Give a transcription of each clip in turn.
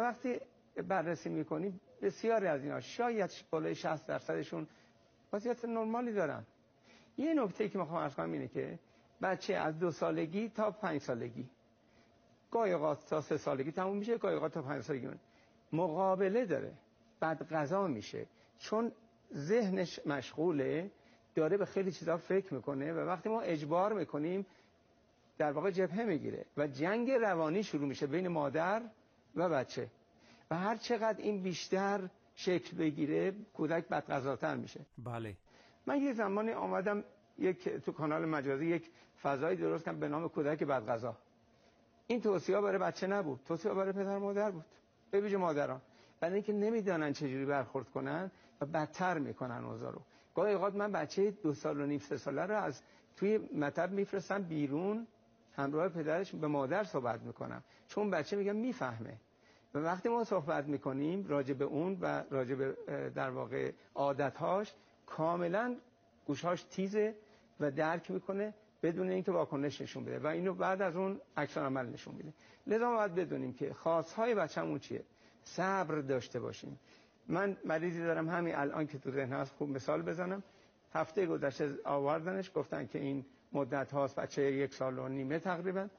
وقتی بررسی میکنیم بسیاری از اینا شاید بالای 60%شون وضعیت نرمالی دارن. یه نکته که میخوام عرض کنم اینه که بچه از 2 سالگی تا 5 سالگی، گاهی اوقات تا 3 سالگی تموم میشه، گاهی اوقات تا 5 سالگی مقابله داره، بعد غذا میشه، چون ذهنش مشغوله، داره به خیلی چیزا فکر میکنه و وقتی ما اجبار میکنیم در واقع جبهه میگیره و جنگ روانی شروع میشه بین مادر و بچه و هر چقدر این بیشتر شکل بگیره کودک بدغذاتر میشه. بله. من یه زمانی آمدم تو کانال مجازی یک فضایی درست کردم به نام کودک بدغذا. این توصیه برای بچه نبود، توصیه برای پدر مادر بود، به ویژه مادران، برای اینکه نمیدونن چجوری برخورد کنن و بدتر میکنن اوضاع رو. گاهی اوقات من بچه 2 سال و نیم 3 ساله رو از توی مطب میفرستم بیرون، همراه پدرش به مادر صحبت میکنم، چون بچه میگم میفهمه و وقتی ما صحبت میکنیم راجع به اون و راجع به در واقع عادتهاش، کاملا گوشهاش تیزه و درک میکنه بدون اینکه واکنش نشون بده و اینو بعد از اون عکس العمل نشون میده. لذا ما باید بدونیم که خاصهای بچه‌مون چیه. صبر داشته باشیم. من مریضی دارم همین الان که تو ذهن هست، خوب مثال بزنم. هفته گذشته آوردنش، گفتن که این مدت هاست، بچه 1 سال و نیمه تقریبا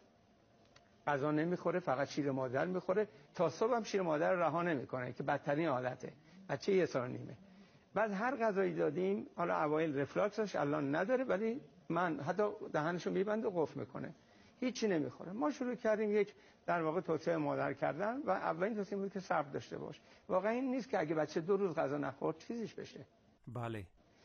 غذا نمیخوره، فقط شیر مادر میخوره، تا صبح هم شیر مادر رها نمیکنه که بدترین حالته. بچه 1 سال و نیمه. بعد هر غذایی دادیم، حالا اوایل رفلاکسش الان نداره، ولی من حتی دهنشو میبنده و قفل میکنه، هیچی نمیخوره. ما شروع کردیم یک در واقع توصیه مادر کردن و اولین توصیه بود که صبر داشته باش. واقعا این نیست که اگه بچه 2 روز غذا نخورد چیزیش بشه. بله.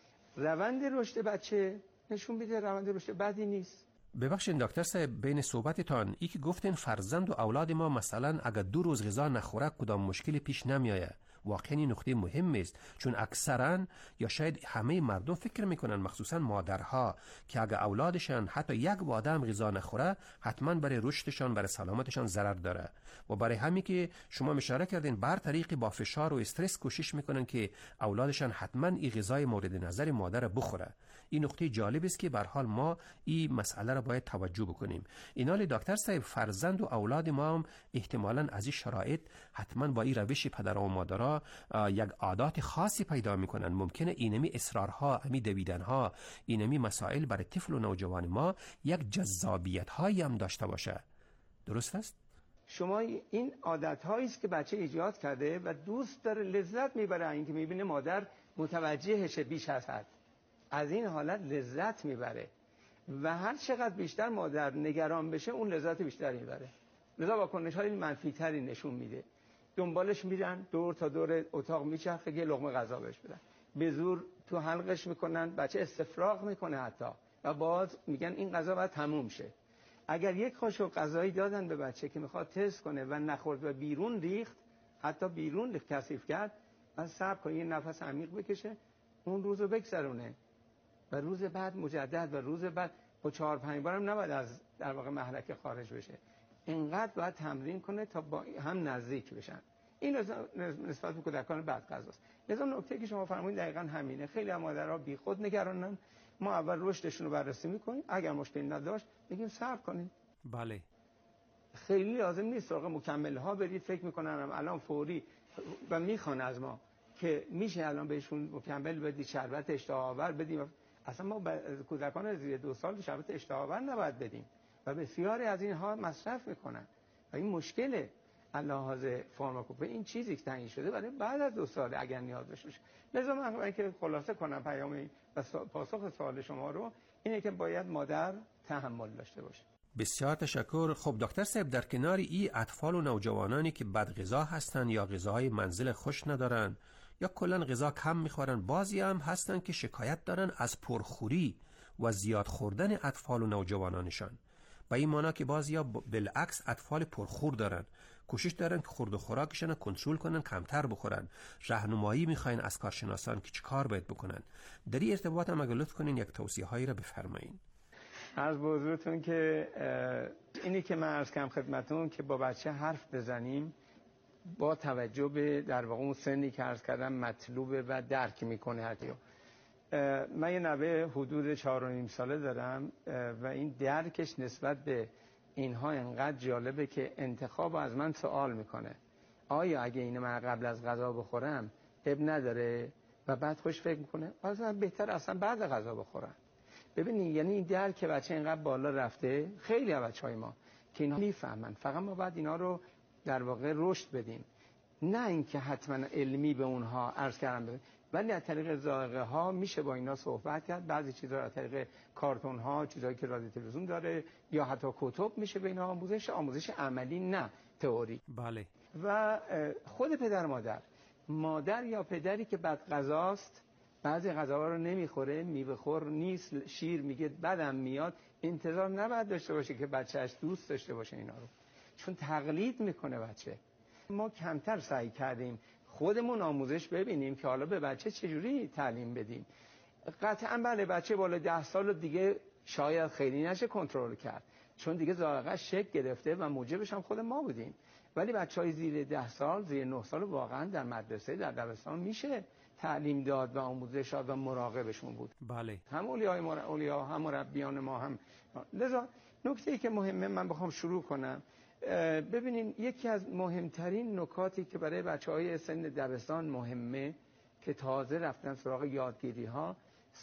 روند رشد بچه نشون میده روند رشد بدی نیست. ببخشید دکتر صاحب، بین صحبتتان ای که گفتین فرزند و اولاد ما مثلا اگر 2 روز غذا نخوره کدام مشکلی پیش نمیآید، واقعا این نکته مهم است، چون اکثرا یا شاید همه مردم فکر میکنن، مخصوصا مادرها، که اگر اولادشان حتی 1 واده هم غذا نخوره حتما برای رشدشان، برای سلامتشان ضرر داره و برای همین که شما اشاره کردین بر طریقی با فشار و استرس کوشش میکنن که اولادشان حتما این غذای مورد نظر مادر بخوره. این نکته جالب است که به هر حال ما این مسئله را باید توجه بکنیم. اینال دکتر صاحب، فرزند و اولاد ما هم احتمالاً از این شرایط حتما با این روش پدر و مادرها یک عادات خاصی پیدا میکنن. ممکنه اینمی اصرارها، امی دویدنها، اینمی مسائل برای طفل و نوجوان ما یک جذابیت هایی هم داشته باشه. درست است؟ شما این عادت هایی است که بچه ایجاد کرده و دوست داره، لذت میبره اینکه میبینه مادر متوجهشه بیش از حد، از این حالت لذت میبره و هر چقدر بیشتر مادر نگران بشه اون لذت بیشتری میبره. لذا واکنش های منفی تری نشون میده. دنبالش میرن، دور تا دور اتاق میچرخه یه لقمه غذا بهش بدن، به زور تو حلقش میکنن، بچه استفراغ میکنه حتی و باز میگن این غذا باید تموم شه. اگر یک قاشق غذایی دادن به بچه که میخواد تست کنه و نخورد و بیرون ریخت، حتی بیرون کثیف کرد، از صبر کنه یه نفس عمیق بکشه، اون روزو بگذرونه و روز بعد مجدد و روز بعد با 4-5 بارم نباید از در واقع محرک خارج بشه. اینقدر باید تمرین کنه تا با هم نزدیک بشن. این نسبت به کودکان بدغذاست. لذا نکته که شما فرمودید دقیقاً همینه. خیلی از مادرها بیخود نگرانن. ما اول رشدشون رو بررسی میکنیم، اگر مشکلی نداشت میگیم صبر کنید. بله. خیلی لازم نیست سراغ مکمل ها برید، فکر میکنن الان فوری و میخوان از ما که میشه الان بهشون مکمل بدید، شربت اشتها آور بدیم. اصلا ما کودکان زیر 2 سال شربت اشتها آور نباید بدیم و بسیاری از اینها مصرف میکنن و این مشکله. لحاظ فارماکوپی این چیزی که تعیین شده برای بعد از 2 سال اگر نیاز داشته باشه. لذا من اینکه خلاصه کنم پیام و پاسخ سوال شما رو اینه که باید مادر تحمل داشته باشه. بسیار تشکر. خب دکتر صاحب، در کنار این اطفال و نوجوانانی که بدغذا هستن یا غذاهای منزل خوش ندارن یا کلا غذا کم میخورن، بعضی هم هستن که شکایت دارن از پرخوری و زیاد خوردن اطفال و نوجوانانشان. و این معنی که بعضیا بالعکس اطفال پرخور دارن، کوشش دارن که خورد و خوراکشون کنترل کنن، کمتر بخورن. راهنمایی میخواین از کارشناسان که چیکار باید بکنن. در این ارتباط هم اگه لطف کنین یک توصیه هایی را بفرمایین. عرض به حضورتون که اینی که من عرض کردم خدمتتون که با بچه حرف بزنیم با توجه به در واقع اون سنی که عرض کردم مطلوبه و درک میکنه هرکیو. من یه نوه حدود 4.5 ساله دارم و این درکش نسبت به اینها انقدر جالبه که انتخاب از من سوال میکنه آیا اگه اینو من قبل از غذا بخورم اب نداره و بعد خوش فکر میکنه اصلا بهتر اصلا بعد غذا بخورم. ببینید یعنی این درک بچه اینقدر بالا رفته، خیلی از بچهای ما که اینا میفهمن، فقط ما باید اینا رو در واقع رشد بدیم، نه اینکه حتما علمی به اونها عرض کردم بدیم، ولی از طریق ذائقه ها میشه با اینا صحبت کرد. بعضی چیزا از طریق کارتون ها، چیزایی که رادیو تلویزیون داره یا حتی کتب میشه به اینا آموزش عملی، نه تئوری. بله. و خود پدر مادر یا پدری که بد غذاست، بعضی غذاها رو نمیخوره، میوه‌خور نیست، شیر میگه بدم میاد، انتظار نباید داشته باشه که بچه‌اش دوست داشته باشه اینا رو، چون تقلید میکنه بچه. ما کمتر سعی کردیم خودمون آموزش ببینیم که حالا به بچه چجوری تعلیم بدیم. قطعا بله بچه بالا 10 سال دیگه شاید خیلی نشه کنترل کرد، چون دیگه ذائقه‌اش شکل گرفته و موجبش هم خود ما بودیم. ولی بچهای زیر 10 سال، زیر 9 سال واقعا در مدرسه، در دبستان میشه تعلیم داد و آموزش داد و مراقبشون بود. بله. هم اولیا هم مربیان ما هم. لذا نکته‌ای که مهمه من بخوام شروع کنم، ببینین یکی از مهمترین نکاتی که برای بچهای سن دبستان مهمه که تازه رفتن سراغ یادگیری ها،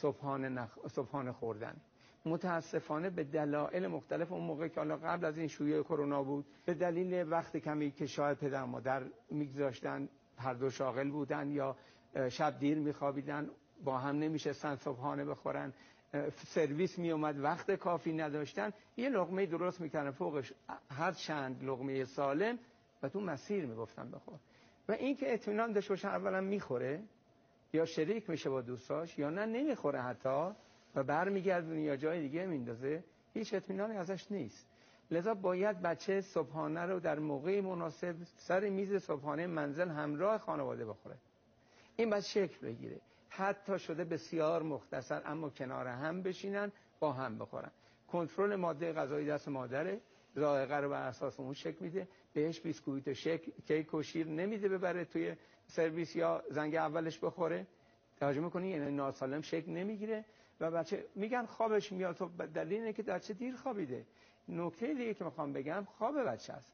صبحانه خوردن. متاسفانه به دلایل مختلف، اون موقع که حالا قبل از این شیوع کرونا بود، به دلیل وقت کمی که شاید پدر مادر میگذاشتن، هر دو شاغل بودن یا شب دیر میخوابیدن، با هم نمیشستن صبحانه بخورن، سرویس میومد وقت کافی نداشتن، یه لقمه درست میکردن فوقش هر چند لقمه سالم و تو مسیر میگفتن بخور. و این که اطمینان داشته باشن اولا میخوره یا شریک میشه با دوستاش یا نه نمیخوره حتی و برمیگردونه یا جای دیگه میندازه، هیچ اطمینانی ازش نیست. لذا باید بچه صبحانه رو در موقع مناسب سر میز صبحانه منزل همراه خانواده بخوره. این باید شکل بگیره، حتی شده بسیار مختصر اما کنار هم بشینن با هم بخورن. کنترل ماده غذایی دست مادره، ذائقه رو بر اساس اون شکل میده، بهش بیسکویت و کیک و شیر نمیده ببره توی سرویس یا زنگ اولش بخوره. توجه میکنی یعنی ناسالم شکل نمیگیره و بچه میگن خوابش میاد، تو دلیل اینه که بچه دیر خوابیده. نکته دیگه که میخوام بگم خواب بچه است.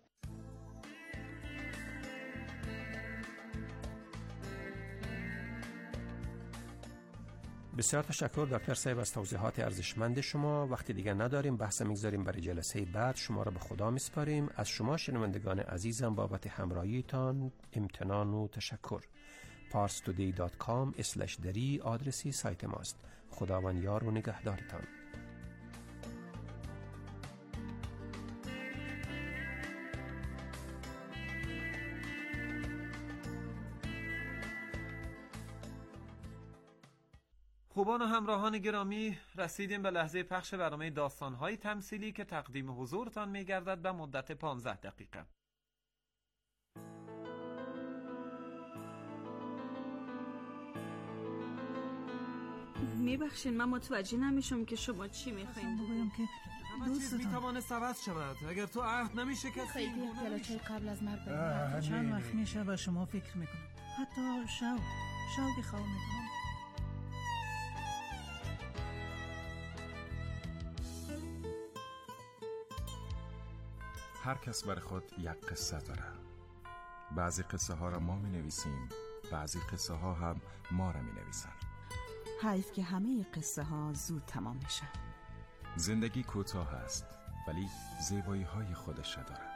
بسیار تشکر دکتر صاحب از توضیحات ارزشمند شما. وقتی دیگه نداریم، بحث میگذاریم برای جلسه بعد. شما را به خدا میسپاریم. از شما شنوندگان عزیزم بابت همراهیتان امتنان و تشکر. parstoday.com/dari آدرسی سایت ماست. خداوند یار و نگهدارتان. خوبان و همراهان گرامی، رسیدیم به لحظه پخش برنامه داستان‌های تمثیلی که تقدیم حضورتان می‌گردد به مدت 15 دقیقه. میبخشین من متوجه نمیشم که شما چی میخواین بگویم که دوستتان میتوانه عوض شود اگر تو عهد نمیشه کسی خیلی پیاله‌چای قبل از مرگ بریم. چند وقت میشه به شما فکر میکنم، حتی شوقی خواه میکنم. هر کس برای خود یک قصه داره. بعضی قصه ها را ما می نویسیم، بعضی قصه ها هم ما را می نویسن. حیف که همه قصه ها زود تمام میشه. زندگی کوتاه است ولی زیبایی های خودش داره.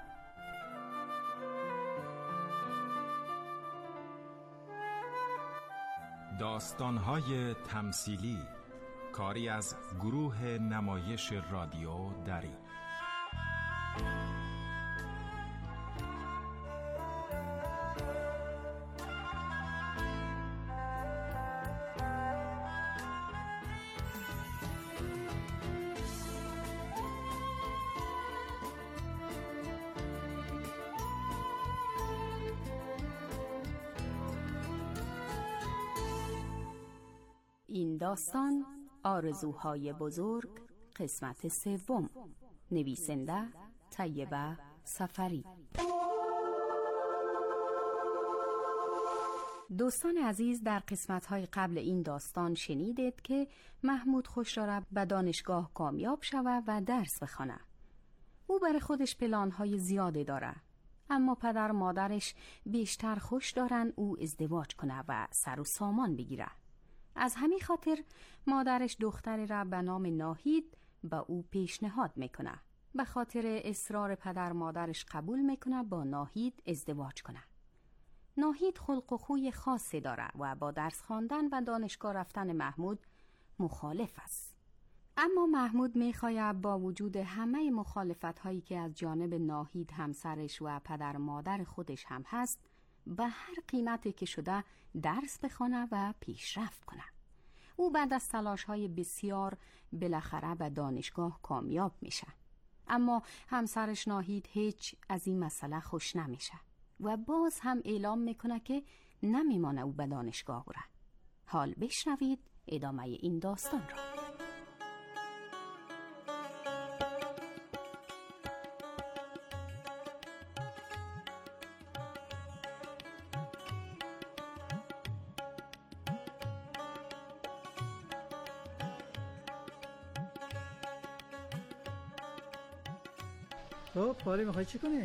داستان های تمثیلی، کاری از گروه نمایش رادیو دری. این داستان آرزوهای بزرگ قسمت 3. نویسنده طیبه سفری. دوستان عزیز، در قسمت‌های قبل این داستان شنیدید که محمود خوش‌را به دانشگاه کامیاب شود و درس بخواند. او برای خودش پلان‌های زیادی داره، اما پدر و مادرش بیشتر خوش دارن او ازدواج کنه و سر و سامان بگیره. از همین خاطر مادرش دختری را به نام ناهید به او پیشنهاد میکنه. به خاطر اصرار پدر مادرش قبول میکنه با ناهید ازدواج کنه. ناهید خلق و خوی خاصی داره و با درس خواندن و دانشگاه رفتن محمود مخالف است. اما محمود میخواهد با وجود همه مخالفت هایی که از جانب ناهید همسرش و پدر مادر خودش هم هست به هر قیمتی که شده درس بخونه و پیشرفت کنه. او بعد از تلاش های بسیار بالاخره به دانشگاه کامیاب میشه. اما همسرش ناهید هیچ از این مسئله خوش نمیشه و باز هم اعلام میکنه که نمیمانه او به دانشگاه بره. حال بشنوید ادامه این داستان را. تو پاری میخوای چی کنی؟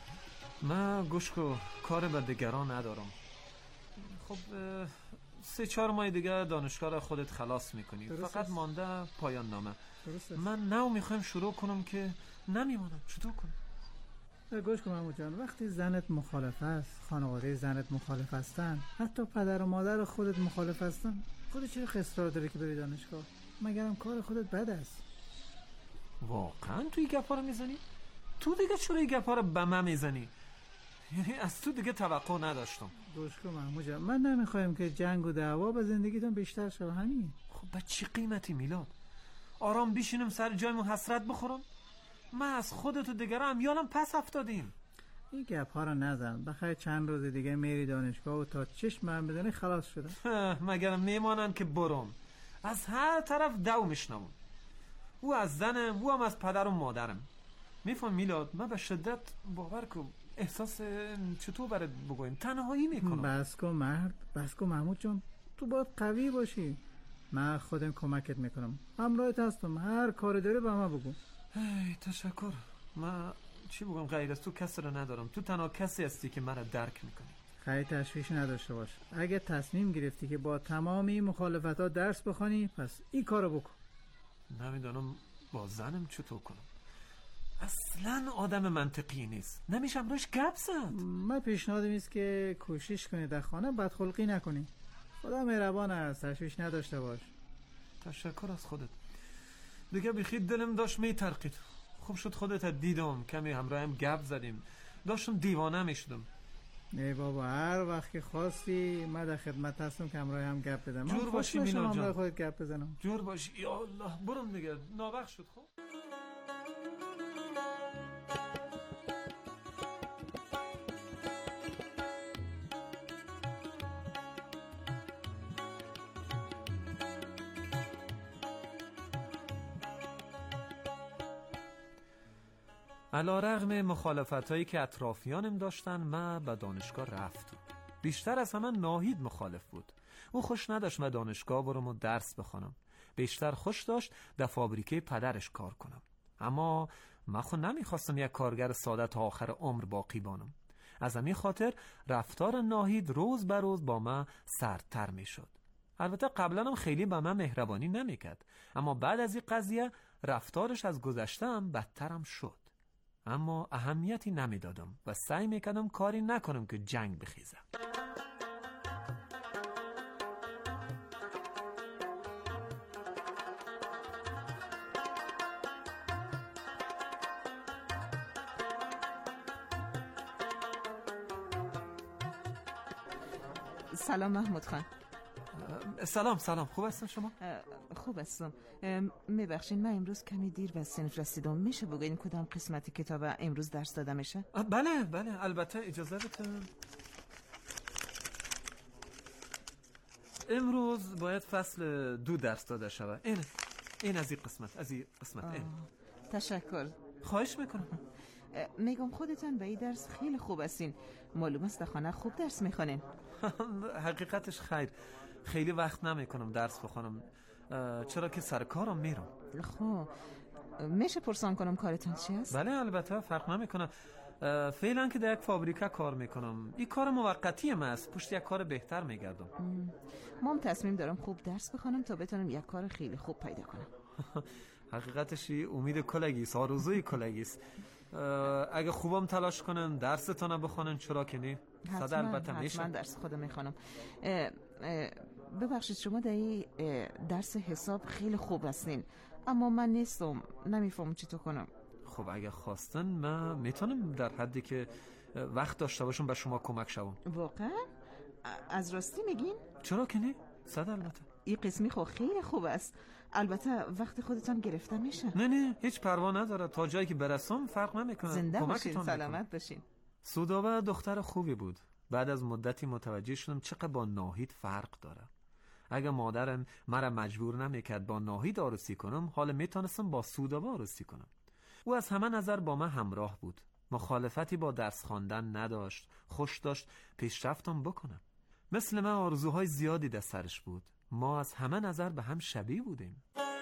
من گوش کن، کار به دیگران ندارم. خب 3-4 ماه دیگه دانشگاه را خودت خلاص میکنی. فقط مانده پایان نامه. من نو میخوایم شروع کنم که نمیمونم. چطور کنم؟ گوش کن محمود جان، وقتی زنت مخالف است، خانواده زنت مخالف هستن، حتی پدر و مادر خودت مخالف هستن، خودت چه اصرار داری که بری دانشگاه؟ مگرم کار خودت بد است. واقعا تو این گپا رو میزنی؟ تو دیگه چرا این گپا رو به من میزنی؟ یعنی از تو دیگه توقع نداشتم. گوش کن محمود جان، من نمیخوایم که جنگ و دعوا به زندگیتون بیشتر شه. همین. خب به چی قیمتی میلاد؟ آرام بشینم سر جایمون حسرت بخورم؟ من از خودت و دیگران یالم پس افتادیم. این گپا رو نزن. بخیر چند روز دیگه میری دانشگاه و تا چشم من بدونی خلاص شده. مگر میمانن که برم؟ از هر طرف دو میشنم. او از زنم، او هم از پدر و مادرم. میفهم میلاد، من به شدت باور کنم احساس چطور برات بگویم تنهایی میکنم. بس کن مرد، بس کن محمود جان، تو باید قوی باشی. من خودم کمکت میکنم، همراهت هستم، هر کاری داری به من بگو. تشکر. من چی بگم غیر از تو کسی رو ندارم. تو تنها کسی هستی که مرا درک میکنی. خیلی تشویش نداشته باش. اگه تصمیم گرفتی که با تمامی مخالفتات درس بخوانی، پس این کارو بکن. نمیدونم با زنم چطور کنم. اصلا آدم منطقی نیست. نمیشم روش گپ زد. من پیشنهادم است که کوشش کنی در خانه بدخلقی نکنی. خدا مهربان است، تشویش نداشته باش. تشکر از خودت. دیگه بیخی دلم داشت میترقید. خوب شد خودت دیدم، کمی همراهم گپ زدیم. داشتم دیوانه میشدم. ای بابا، هر وقت که خواستی من در خدمت هستم که همراه هم گپ بزنم. جور باشی مینا جان. خودت گپ بزنم. جور باشی. یا الله، برم دیگه. ناوقت شد. خب علی‌رغم مخالفتایی که اطرافیانم داشتن، من به دانشگاه رفتم. بیشتر از همه ناهید مخالف بود. او خوش نداشت من دانشگاه برم و درس بخونم. بیشتر خوش داشت در فابریکه پدرش کار کنم. اما من خود نمیخواستم یک کارگر ساده تا آخر عمر باقی بانم. از همین خاطر رفتار ناهید روز به روز با من سردتر میشد. البته قبلا هم خیلی به من مهربانی نمیکرد، اما بعد از این قضیه رفتارش از گذشته‌ام بدترم شد. اما اهمیتی نمیدادم و سعی میکردم کاری نکنم که جنگ بخیزم. سلام محمود خان. سلام. خوب هستن شما؟ خوب هستم. میبخشین من امروز کمی دیر به صنف رسیدم. میشه بگین کدام قسمت کتاب امروز درس داده میشه؟ بله البته اجازه بدین. امروز باید فصل 2 درس داده شود. این از این قسمت. تشکر. خواهش میکنم. میگم خودتان به این درس خیلی خوب هستین. معلوم است در خانه خوب درس میخونین. حقیقتش خیلی وقت نمیکنم درس بخونم، چرا که سر کارم میرم. خب میشه پرسان کنم کارتان چی است؟ بله البته، فرق نمیکنه. فعلا که در یک فابریکه کار میکنم. این کار موقتی من است، پشت یک کار بهتر میگردم. من تصمیم دارم خوب درس بخونم تا بتونم یک کار خیلی خوب پیدا کنم. حقیقتش امید کلگیست، آرزوی کلگیست. اگه خوبم تلاش کنن درستان بخونن چرا که نه؟ حتما درس خودم میخونم. ببخشید شما در این درس حساب خیلی خوب هستین، اما من نیستم، نمیفهم چی تو کنم. خب اگه خواستن من میتونم در حدی که وقت داشته باشم به شما کمک شوم. واقعا؟ از راستی میگین؟ چرا که نه؟ البته این قسمی خب خیلی خوب است. البته وقت خودتان گرفته میشه. نه هیچ پروا نداره، تا جایی که برسم فرق نمیکنه. زنده باشین، سلامت باشین. سودابه دختر خوبی بود. بعد از مدتی متوجه شدم چقدر با ناهید فرق داره. اگه مادرم مرا مجبور نمیکرد با ناهید عروسی کنم، حالا میتونستم با سودابه عروسی کنم. او از همه نظر با من همراه بود. مخالفتی با درس خواندن نداشت، خوش داشت پیشرفتم بکنم. مثل من آرزوهای زیادی در سرش بود. ما از همه نظر به هم شبیه بودیم.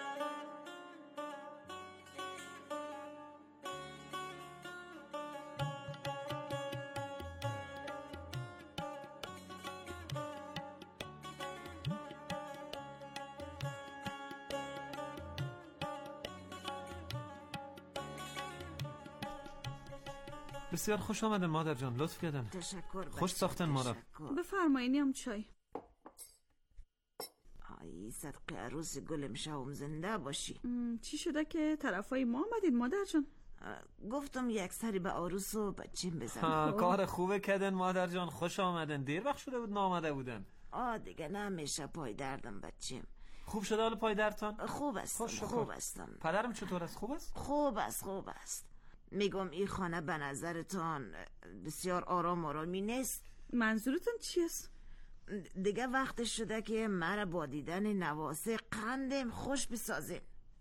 بسیار خوش آمدن مادر جان، لطف کردن. تشکر. خوش ساختن ما را. بفرمایید هم چای. آی صدق عروس گلم شوم، زنده باشی. چی شده که طرفای ما آمدید مادر جان؟ گفتم یک سری به عروس و بچیم بزنم. کار خوبه کردن مادر جان، خوش آمدن. دیر وقت شده بود نامده بودن. دیگه نمیشه، پای دردم بچیم. خوب شده حال پای دردتان؟ خوب است. خوب هستم. پدرم چطور است؟ خوب است؟ خوب است. میگم این خانه به نظرتان بسیار آرامی نیست؟ منظورتون چی است؟ دیگه وقت شده که مرا با دیدن نواسه قندم خوش بسازین.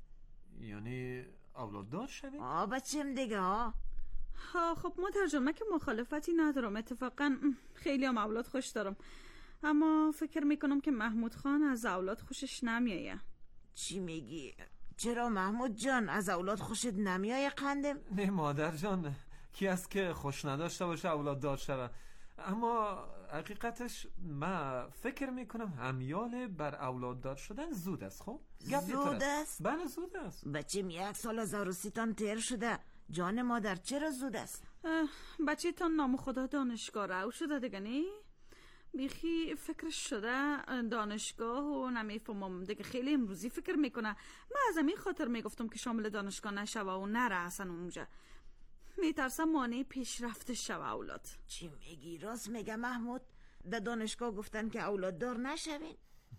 یعنی اولاددار شوید؟ بچیم دیگه ها. خب مادر جان، من که مخالفتی ندارم، اتفاقا خیلی هم اولاد خوش دارم، اما فکر میکنم که محمود خان از اولاد خوشش نمیایه. چی میگی؟ چرا محمود جان از اولاد خوشت نمیایه قندم؟ نه مادر جان، کی است که خوش نداشته باشه اولاد دار شود؟ اما حقیقتش من فکر میکنم همیال بر اولاد دار شدن زود است. خب زود است؟ بله زود است. بچیم 1 سال از عروسیتان تیر شده. جان مادر چرا زود است؟ بچه تان نام خدا دانشگاه رو شده دیگه نی؟ بیخی فکرش شده دانشگاه و نمیفهمم دیگه، خیلی امروزی فکر میکنه. من از همین خاطر میگفتم که شامل دانشگاه نشوه و نره اصلا اونجا. میترسم مانع پیشرفت شوه اولاد. چی میگی؟ راست میگه محمود؟ در دانشگاه گفتن که اولاد دار نشوین؟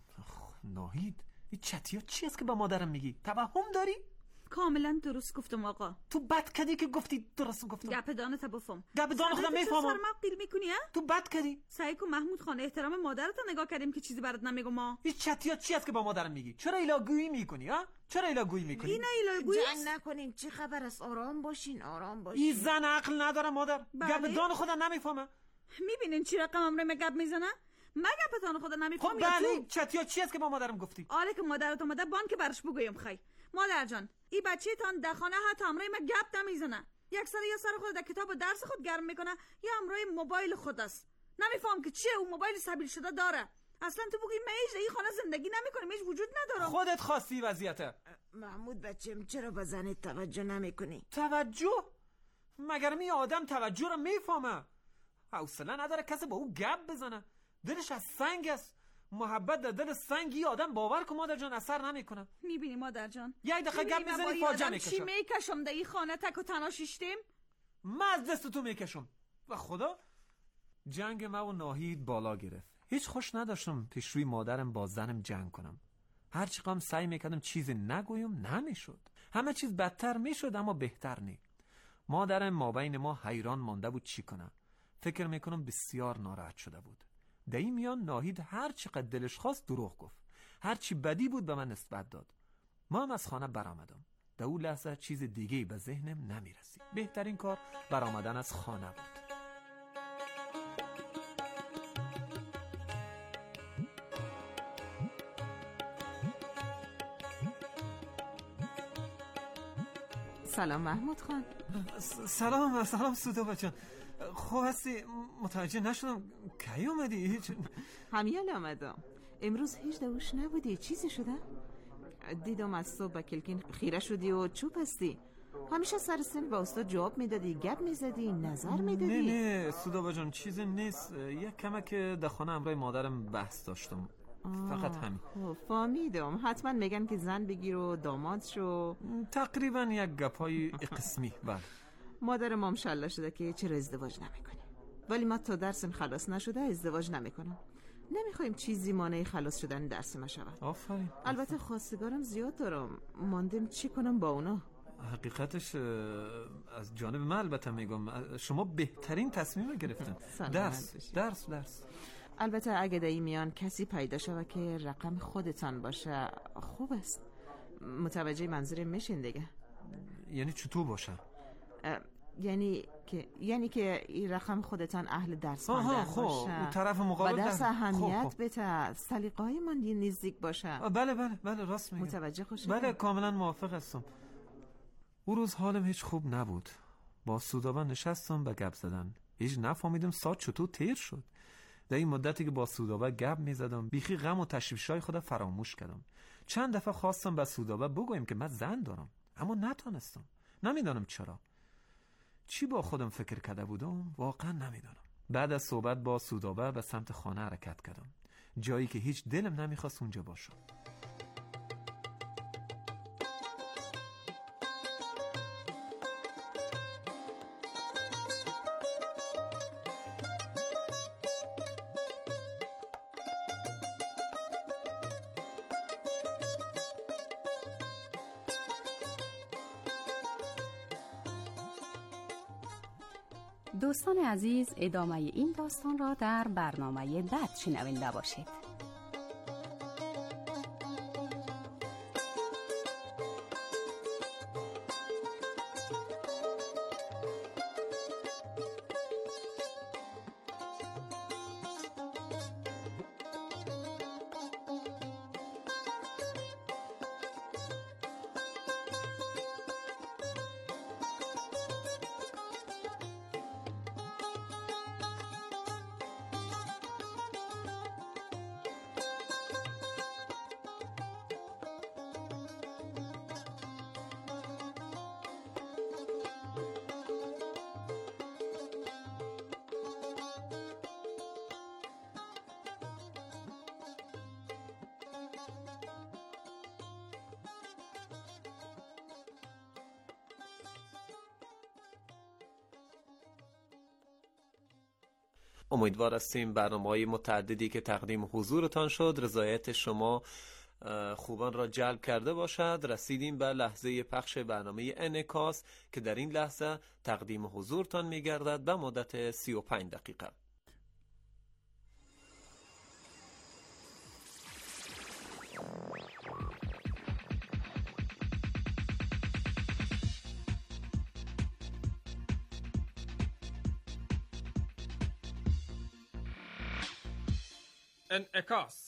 ناهید این چتیات چی است که با مادرم میگی؟ توهم داری؟ کاملا درست گفتم آقا. تو بد کردی که گفتی درست گفتم. گپ دانت بفهم. گپ دان خودم میفهمم. سرما قیل میکنی ها؟ تو بد کردی. سعی کن محمود خان، احترام مادرت نگاه کردیم که چیزی برات نمیگم ما. این چتیات چی است که با مادرم میگی؟ چرا ایلاگویی میکنی ها؟ چرا ایلاگویی میکنی؟ این ایلاگویی جنگ نکنین. چی خبر است؟ آرام باشین. این زن عقل نداره مادر. گپ دان خودم نمیفهمه. میبینین چی رقم امر گپ میزنه؟ من گپتان خدا نمیفهمم. خب بله، چتیات چی است که با مادرم گفتی؟ آره که مادرت اومده بانک برش بگویم. خی مادر جان، این بچه تان در خانه حتی امروی من گپ نمیزنه. یک سر یا سر خود در کتاب و درس خود گرم میکنه یا امروی موبایل خود است. نمیفهم که چیه اون موبایل سبیل شده داره. اصلا تو بگوی میج این خانه زندگی نمیکنه، میج وجود نداره. خودت خواستی وضعیته. محمود بچم چرا به زنت توجه نمیکنی؟ توجه؟ مگر می آدم توجه رو میفهمه؟ حوصله نداره کسی با او گپ بزنه. دلش از سنگ است. محبت در دل سنگی آدم باور که مادر جان اثر نمیکنه. میبینی مادر جان؟ یک دقیقه گپ میزنی فاجعه میکشم. چی میکشم در این خانه تک و تنها شیشتیم؟ من از دست تو میکشم. و خدا جنگ ما و ناهید بالا گرفت. هیچ خوش نداشتم پیش روی مادرم با زنم جنگ کنم. هر چقدر سعی میکردم چیزی نگویم نمیشد. همه چیز بدتر میشد اما بهتر نی. مادرم مابین ما حیران مانده بود چی کنه. فکر میکنم بسیار ناراحت شده بود. در این میان ناهید هر چقدر دلش خواست دروغ گفت. هر چی بدی بود به من نسبت داد. ما هم از خانه برآمدم. در اون لحظه چیز دیگه‌ای به ذهنم نمیرسید. بهترین کار برآمدن از خانه بود. سلام محمود خان. سلام سودابه جان. خوب هستی؟ متوجه نشدم کی اومدی؟ همیال آمدم. امروز هیچ دوش نبودی. چیزی شده؟ دیدم از صبح به کلکین خیره شدی و چوب هستی. همیشه سر سن با استاد جواب میدادی، گپ میزدی، نظر میدادی. نه سودابه جان چیزی نیست. یک کمک در خانه همراه مادرم بحث داشتم، فقط همین. فهمیدم. حتما میگن که زن بگیر و داماد شو. تقریبا یک گپای قسمی. بله. مادر ما مشالله شده که چرا ازدواج نمیکنی، ولی ما تا درسم خلاص نشده ازدواج نمیکنم. نمیخوایم چیزی مانع خلاص شدن درس ما شود. آفرین. البته خواستگارم زیاد دارم، ماندم چی کنم با اونا. حقیقتش از جانب من البته میگم شما بهترین تصمیم گرفتن. درس. البته اگه در این میان کسی پیدا شود که رقم خودتان باشه خوب است. متوجه منظورم میشین دیگه؟ یعنی چطور باشه؟ یعنی که این رقم خودتان اهل درس خواندن باشه، طرف مقابل و درس اهمیت بده، سلیقه‌های من نزدیک باشه. بله راست میگم. متوجه خوشم. بله کاملا موافق هستم. اون روز حالم هیچ خوب نبود. با سودابه نشستم به گپ زدن. هیچ نفهمیدم ساعت چطور تیر شد. در این مدتی که با سودابه گپ میزدم بیخی غم و تشویشای خودم فراموش کردم. چند دفعه خواستم به سودابه بگویم که من زن دارم، اما نتونستم. نمیدانم چرا. چی با خودم فکر کرده بودم واقعا نمیدانم. بعد از صحبت با سودابه به سمت خانه حرکت کردم، جایی که هیچ دلم نمیخواست اونجا باشم. دوستان عزیز، ادامه این داستان را در برنامه بعد شنونده باشید. امیدوار هستیم برنامه‌های متعددی که تقدیم حضورتان شد رضایت شما خوبان را جلب کرده باشد. رسیدیم به لحظه پخش برنامه انعکاس که در این لحظه تقدیم حضورتان می‌گردد به مدت 35 دقیقه. انعکاس.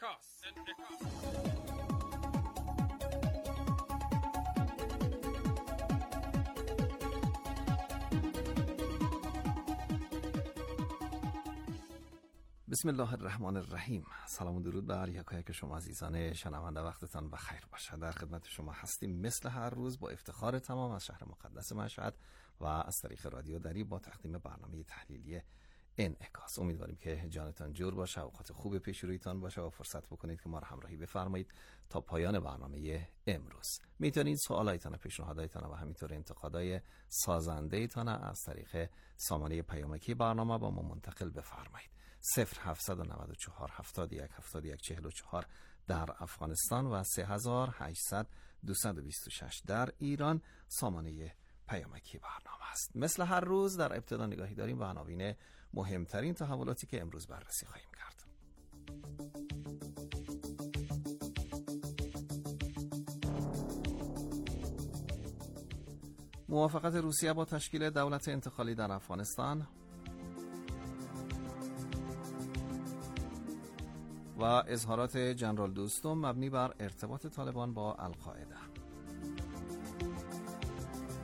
بسم الله الرحمن الرحیم. سلام و درود بر یکایک شما عزیزان شنونده، وقتتان بخیر باشد. در خدمت شما هستیم مثل هر روز با افتخار تمام از شهر مقدس مشهد و از طریق رادیو دری با تقدیم برنامه تحلیلی انعکاس. امیدواریم که جانتان جور باشه، اوقات خوب پیش رویتان باشه و فرصت بکنید که ما را همراهی بفرمایید تا پایان برنامه امروز. میتونید سوالایتان، پیشنهادایتان و همینطور انتقادای سازنده ایتان از طریق سامانه پیامکی برنامه با ما منتقل بفرمایید. 0794 71 71 44 در افغانستان و 3800 226 در ایران سامانه پیامکی برنامه است. مثل هر روز در ابتدا نگاهی داریم به عناوین مهمترین تحولاتی که امروز بررسی خواهیم کرد. موافقت روسیه با تشکیل دولت انتقالی در افغانستان و اظهارات جنرال دوستم مبنی بر ارتباط طالبان با القاعده.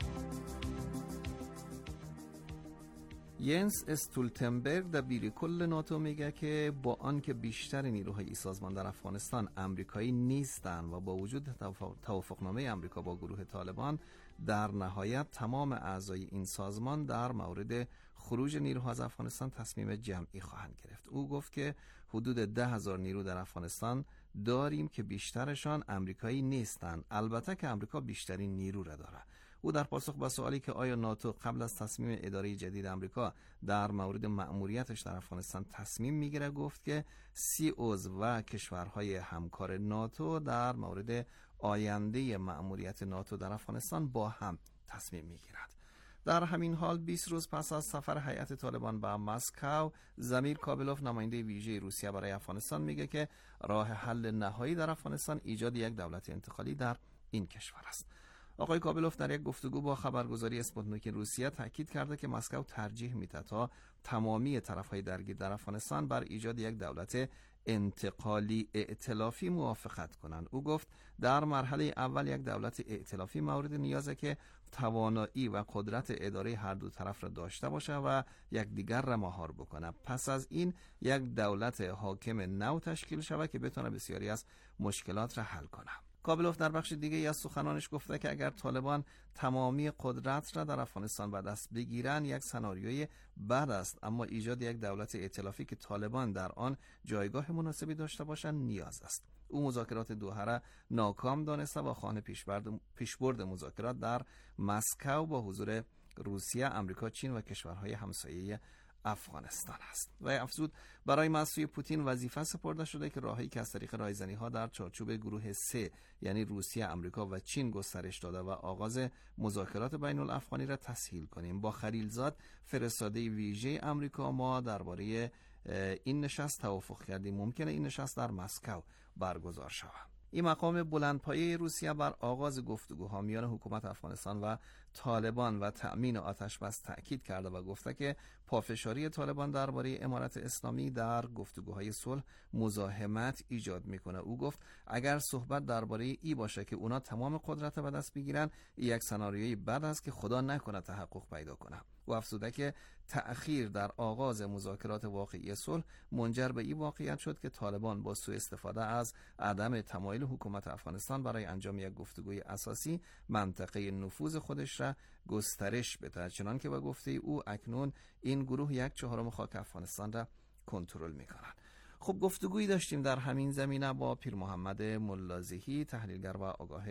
ینس استولتنبرگ دبیر کل ناتو میگه که با آنکه بیشتر نیروهای این سازمان در افغانستان امریکایی نیستند و با وجود توافقنامه امریکا با گروه طالبان، در نهایت تمام اعضای این سازمان در مورد خروج نیروها از افغانستان تصمیم جمعی خواهند گرفت. او گفت که حدود 10,000 نیرو در افغانستان داریم که بیشترشان امریکایی نیستند، البته که امریکا بیشترین نیرو را داره. او در پاسخ به سوالی که آیا ناتو قبل از تصمیم اداره جدید امریکا در مورد مأموریتش در افغانستان تصمیم میگیره، گفت که 30 عضو و کشورهای همکار ناتو در مورد آینده مأموریت ناتو در افغانستان با هم تصمیم میگیرند. در همین حال 20 روز پس از سفر هیئت طالبان به مسکو، زمیر کابلوف نماینده ویژه روسیه برای افغانستان میگه که راه حل نهایی در افغانستان ایجاد یک دولت انتقالی در این کشور است. آقای کابلوف در یک گفتگو با خبرگزاری اسپوتنیک روسیه تاکید کرده که مسکو ترجیح میده تا تمامی طرفهای درگیر در افغانستان بر ایجاد یک دولت انتقالی ائتلافی موافقت کنند. او گفت در مرحله اول یک دولت ائتلافی مورد نیازه که توانایی و قدرت اداره هر دو طرف را داشته باشه و یکدیگر را مهار بکنه. پس از این یک دولت حاکم نو تشکیل شود که بتونه بسیاری از مشکلات را حل کنه. کابلوف در بخش دیگه از سخنانش گفته که اگر طالبان تمامی قدرت را در افغانستان به دست بگیرن، یک سناریوی بد است، اما ایجاد یک دولت ائتلافی که طالبان در آن جایگاه مناسبی داشته باشند نیاز است. او مذاکرات دوحه را ناکام دانسته و خواهان پیشبرد مذاکرات در مسکو با حضور روسیه، آمریکا، چین و کشورهای همسایه افغانستان است. و افزود برای مسئول پوتین وظیفه سپرده شده که راهی که از طریق رایزنی ها در چارچوب گروه 3 یعنی روسیه، آمریکا و چین گسترش داده و آغاز مذاکرات بین الافغانی را تسهیل کنیم. با خلیلزاد فرستاده ویژه آمریکا ما درباره این نشست توافق کردیم. ممکنه این نشست در مسکو برگزار شود. این مقام بلندپایه روسیه بر آغاز گفتگوها میان حکومت افغانستان و طالبان و تأمین آتش بس تأکید کرده و گفته که پافشاری طالبان درباره امارت اسلامی در گفتگوهای صلح مزاحمت ایجاد میکنه. او گفت اگر صحبت درباره ای باشه که اونا تمام قدرت به دست بگیرن، یک سناریوی بد است که خدا نکنه تحقق پیدا کنه. او افزوده که تأخیر در آغاز مذاکرات واقعی صلح منجر به این واقعیت شد که طالبان با سوء استفاده از عدم تمایل حکومت افغانستان برای انجام یک گفتگوی اساسی منطقه نفوذ خودش را گسترش بده، چنانکه به گفته او اکنون این گروه 1/4 خاک افغانستان را کنترل می‌کنند. خب گفتگویی داشتیم در همین زمینه با پیر محمد ملازهی، تحلیلگر و آگاه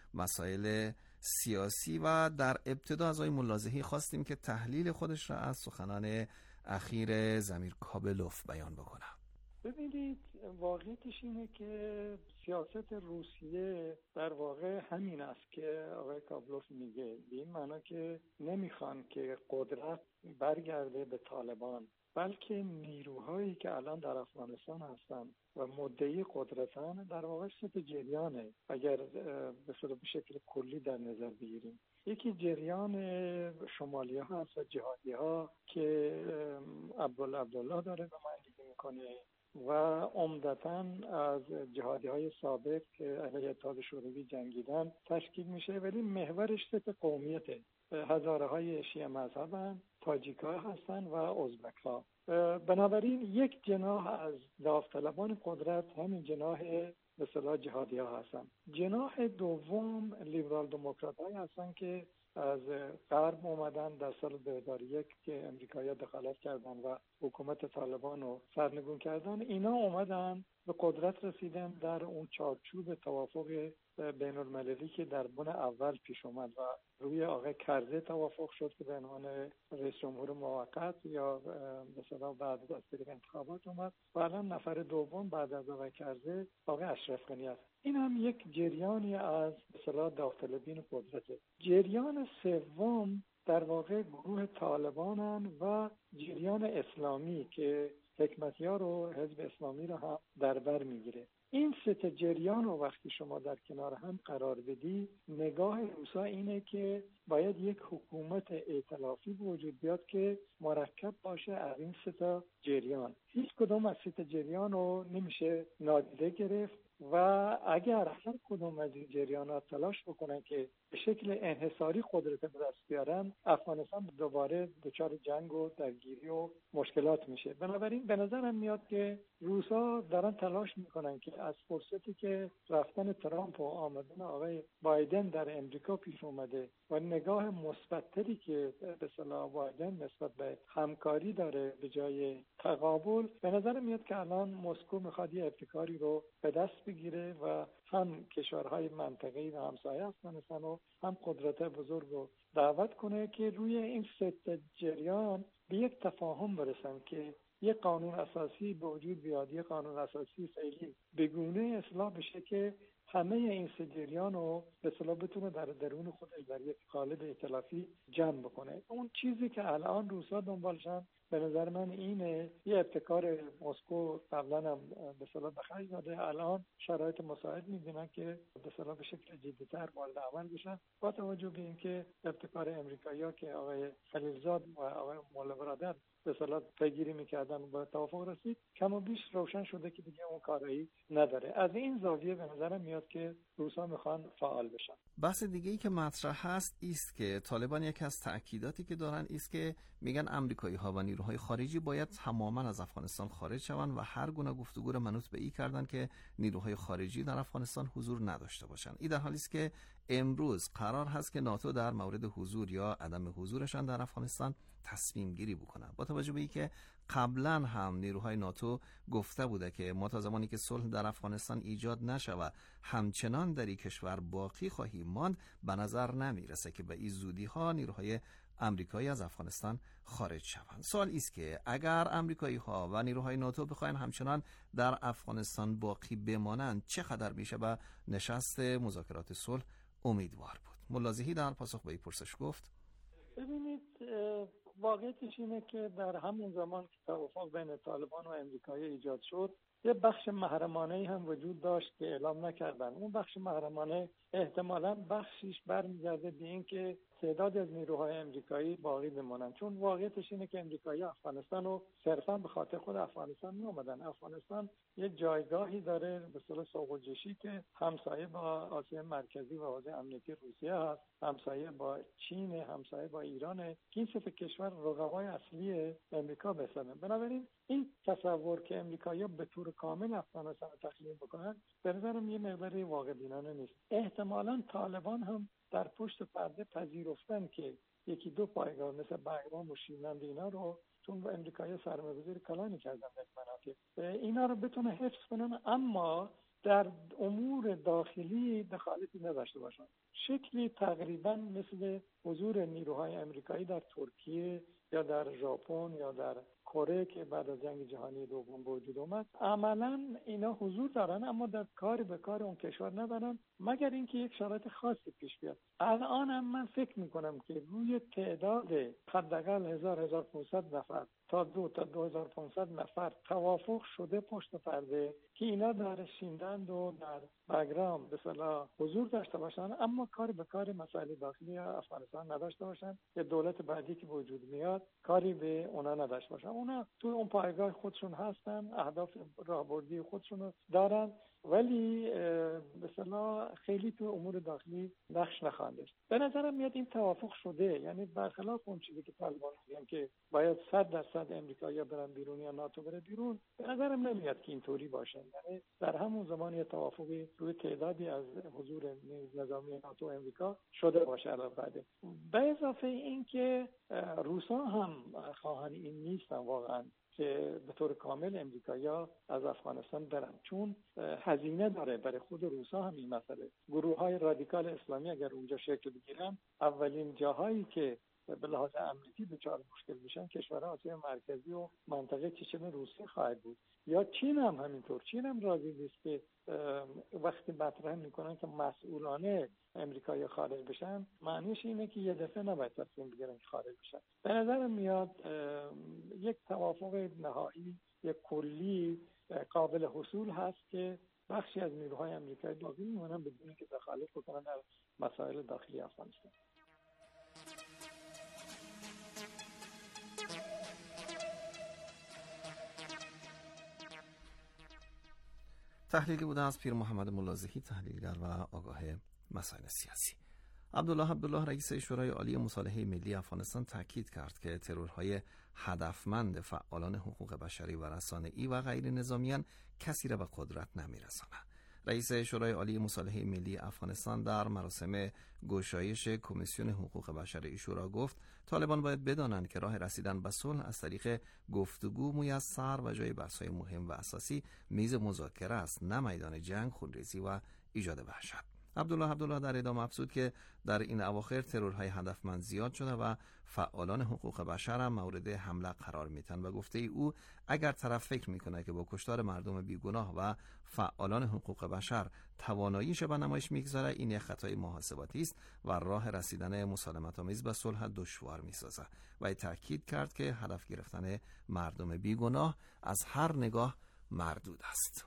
مسائل سیاسی، و در ابتدا از آقای ملازهی خواستیم که تحلیل خودش را از سخنان اخیر زمیر کابلوف بیان بکنه. ببینید واقعیتش اینه که سیاست روسیه در واقع همین است که آقای کابلوف میگه، به این معنا که نمیخوان که قدرت برگرده به طالبان، بلکه نیروهایی که الان در افغانستان هستن و مدعی قدرتن در واقع سه جریانه اگر به شکل کلی در نظر بگیریم. یکی جریان شمالی ها هست و جهادی ها که عبدالله داره نمایندگی میکنه و عمدتاً از جهادی های سابق که علیه اتحاد شوروی جنگیدن تشکیل میشه، ولی محورش سه قومیته. هزاره های شیعه مذهبن، تاجیک ها هستن و ازبک ها. بنابراین یک جناح از داوطلبان قدرت همین جناح به اصطلاح جهادی ها هستن. جناح دوم لیبرال دموکرات های هستن که از غرب اومدن در سال 2001 که امریکایی‌ها دخالت کردن و حکومت طالبان رو سرنگون کردن. اینا اومدن به قدرت رسیدن در اون چارچوب توافق بین المللی که در بن اول پیش اومد و روی آقای کرزی توافق شد که به عنوان رئیس جمهور موقت یا مثلا بعد از طریق انتخابات اومد و الان نفر دوم بعد از آقای کرزی آقای اشرف غنی است. این هم یک جریانی از مثلا داوطلبین قدرته. جریان سوم در واقع گروه طالبانن و جریان اسلامی که حکمتیار و حزب اسلامی رو هم در بر میگیره. این سه جریان رو وقتی شما در کنار هم قرار بدی، نگاه روسا اینه که باید یک حکومت ائتلافی وجود بیاد که مرکب باشه از این سه جریان. هیچ کدوم از 3 جریان رو نمیشه نادیده گرفت و اگر هر کدوم از این جریانات تلاش بکنن که به شکل انحصاری قدرت به دست بیارن، افغانستان دوباره دچار جنگ و درگیری و مشکلات میشه. بنابراین به نظرم میاد که روسا دارن تلاش میکنن که از فرصتی که رفتن ترامپ و آمدن آقای بایدن در امریکا پیش اومده و نگاه مثبت‌تری که به اصطلاح بایدن نسبت به همکاری داره به جای تقابل، به نظر میاد که الان مسکو میخواد یه ابتکاری رو به دست بگیره و هم کشورهای منطقه‌ای و همسایه افغانستان و هم قدرت بزرگ رو دعوت کنه که روی این 3 جریان به یک تفاهم برسن که یک قانون اساسی به وجود بیاد، یک قانون اساسی فعلی بگونه اصلاح بشه که همه این 3 جریان رو به اصطلاح بتونه در درون خودش در یک قالب ائتلافی جمع بکنه. اون چیزی که الان روسا دنبالشن به نظر من اینه، یه ابتکار مسکو قبلا هم به اصطلاح به خرج داده، الان شرایط مساعد می‌بینن که به اصطلاح به شکل جدی‌تر وارد عمل بشن، با توجه به اینکه ابتکار امریکایی‌ها که آقای خلیلزاد و آقای مولا برادر به اصطلاح پیگیری می‌کردن و به توافق رسید، کم و بیش روشن شده که دیگه اون کاری نداره. از این زاویه به نظرم میاد که روسا میخوان فعال بشن. بحث دیگه‌ای که مطرح هست است که طالبان یکی از تأکیداتی که دارن است که میگن آمریکایی‌ها و نیروهای خارجی باید تماما از افغانستان خارج شوند و هر گونه گفتگو را منوط به این کردن که نیروهای خارجی در افغانستان حضور نداشته باشند. این در حالی است که امروز قرار هست که ناتو در مورد حضور یا عدم حضورشان در افغانستان تصمیم گیری بکنه. با توجه به اینکه قبلا هم نیروهای ناتو گفته بوده که ما تا زمانی که صلح در افغانستان ایجاد نشود همچنان در این کشور باقی خواهیم ماند، به نظر نمیرسه که به این زودی ها نیروهای آمریکایی از افغانستان خارج شوند. سوال است که اگر آمریکایی ها و نیروهای ناتو بخواین همچنان در افغانستان باقی بمانند، چقدر میشه به نشست مذاکرات صلح امیدوار بود؟ ملازحی در پاسخ به این پرسش گفت: ببینید، واقعیتش اینه که در همون زمان که توافق بین طالبان و امریکایی ایجاد شد، یه بخش محرمانه‌ای هم وجود داشت که اعلام نکردن. اون بخش محرمانه احتمالاً بخشیش برمیگرده به این که تعدادی از نیروهای امریکایی باقی بمونن، چون واقعیتش اینه که امریکایی افغانستان رو صرفاً به خاطر خود افغانستان نیومدن. افغانستان یه جایگاهی داره به اصطلاح سوق‌الجوشی که همسایه با آسیا مرکزی و حوزه امنیتی روسیه هست، همسایه با چین، همسایه با ایران، که این سه کشور رقبای اصلی امریکا بسازن. بنابراین این تصور که امریکایی‌ها به طور کامل افغانستان رو تخلیه بکنن به نظرم یه مقداری واقع بینانه نیست. احتمالاً طالبان هم در پشت پرده پذیرفتن که یکی دو پایگاه مثل بغرام و شیرند اینا رو، چون امریکایی سرمایه‌گذاری کلانی کردن در مناطق، اینا رو بتونه حفظ کنن اما در امور داخلی دخالتی نداشته باشن. شکلی تقریبا مثل حضور نیروهای امریکایی در ترکیه یا در ژاپن یا در کره که بعد از جنگ جهانی دوم به وجود اومد، عملا اینا حضور دارن اما در کار به کار اون کشور ندارن، مگر اینکه یک شرایط خاصی پیش بیاد. الان هم من فکر میکنم که روی تعداد حداقل 1500 نفر تا 2500 نفر توافق شده پشت پرده که اینا در شیندند و در بغرام به اصطلاح حضور داشته باشن، اما کار به کار مسائل داخلی افغانستان نداشته باشن، یا دولت بعدی که وجود میاد کاری به اونا نداشته باشن. اونا تو اون پایگاه خودشون هستن، اهداف راهبردی خودشون دارن، ولی به اصطلاح خیلی تو امور داخلی نقش نخواهند داشت. به نظرم میاد این توافق شده، یعنی برخلاف اون چیزی که طالبان میگن که باید 100% امریکایی‌ها برن بیرون یا ناتو بره بیرون، به نظرم نمیاد که اینطوری باشه. یعنی در همون زمان یه توافقی روی تعدادی از حضور نظامی ناتو و امریکا شده باشه علاوه بعد. به اضافه این که روسا هم خواهان این نیستن واقعا که به طور کامل امریکایی‌ها از افغانستان برن، چون هزینه داره برای خود روسا هم این مسئله. گروه‌های رادیکال اسلامی اگر اونجا شکل بگیرن، اولین جاهایی که به لحاظ امنیتی دچار مشکل میشن کشورهای آسیا مرکزی و منطقه چچن روسیه خواهد بود. یا چین هم همینطور. چین هم راضی نیست که وقتی مطرح میکنن که مسئولانه امریکایی خارج بشن، معنیش اینه که یه دفعه نباید تصمیم بگیرن که خارج بشن. به نظر میاد یک توافق نهایی، یک کلی قابل حصول هست که بخشی از نیروهای امریکایی باقی میمونن بدون اینکه دخالت بکنن در مسائل داخلی افغانستان. تحلیلی بوده از پیر محمد ملازحی، تحلیلگر و آگاه مسائل سیاسی. عبدالله رئیس شورای عالی مصالحه ملی افغانستان تاکید کرد که ترورهای هدفمند فعالان حقوق بشری و رسانه‌ای و غیر نظامیان کسی را به قدرت نمی‌رساند. رئیس شورای عالی مصالحه ملی افغانستان در مراسم گشایش کمیسیون حقوق بشر شورا گفت طالبان باید بدانند که راه رسیدن به صلح از طریق گفتگو میسر و جای بحث‌های مهم و اساسی میز مذاکره است، نه میدان جنگ، خونریزی و ایجاد وحشت. عبدالله در ادامه افزود که در این اواخر ترورهای هدفمند زیاد شده و فعالان حقوق بشر هم مورد حمله قرار میتن و گفته او اگر طرف فکر میکنه که با کشتار مردم بیگناه و فعالان حقوق بشر تواناییش به نمایش میگذاره، این یک خطای محاسباتی است و راه رسیدن مسالمت‌آمیز به صلح دشوار میسازه و تاکید کرد که هدف گرفتن مردم بیگناه از هر نگاه مردود است.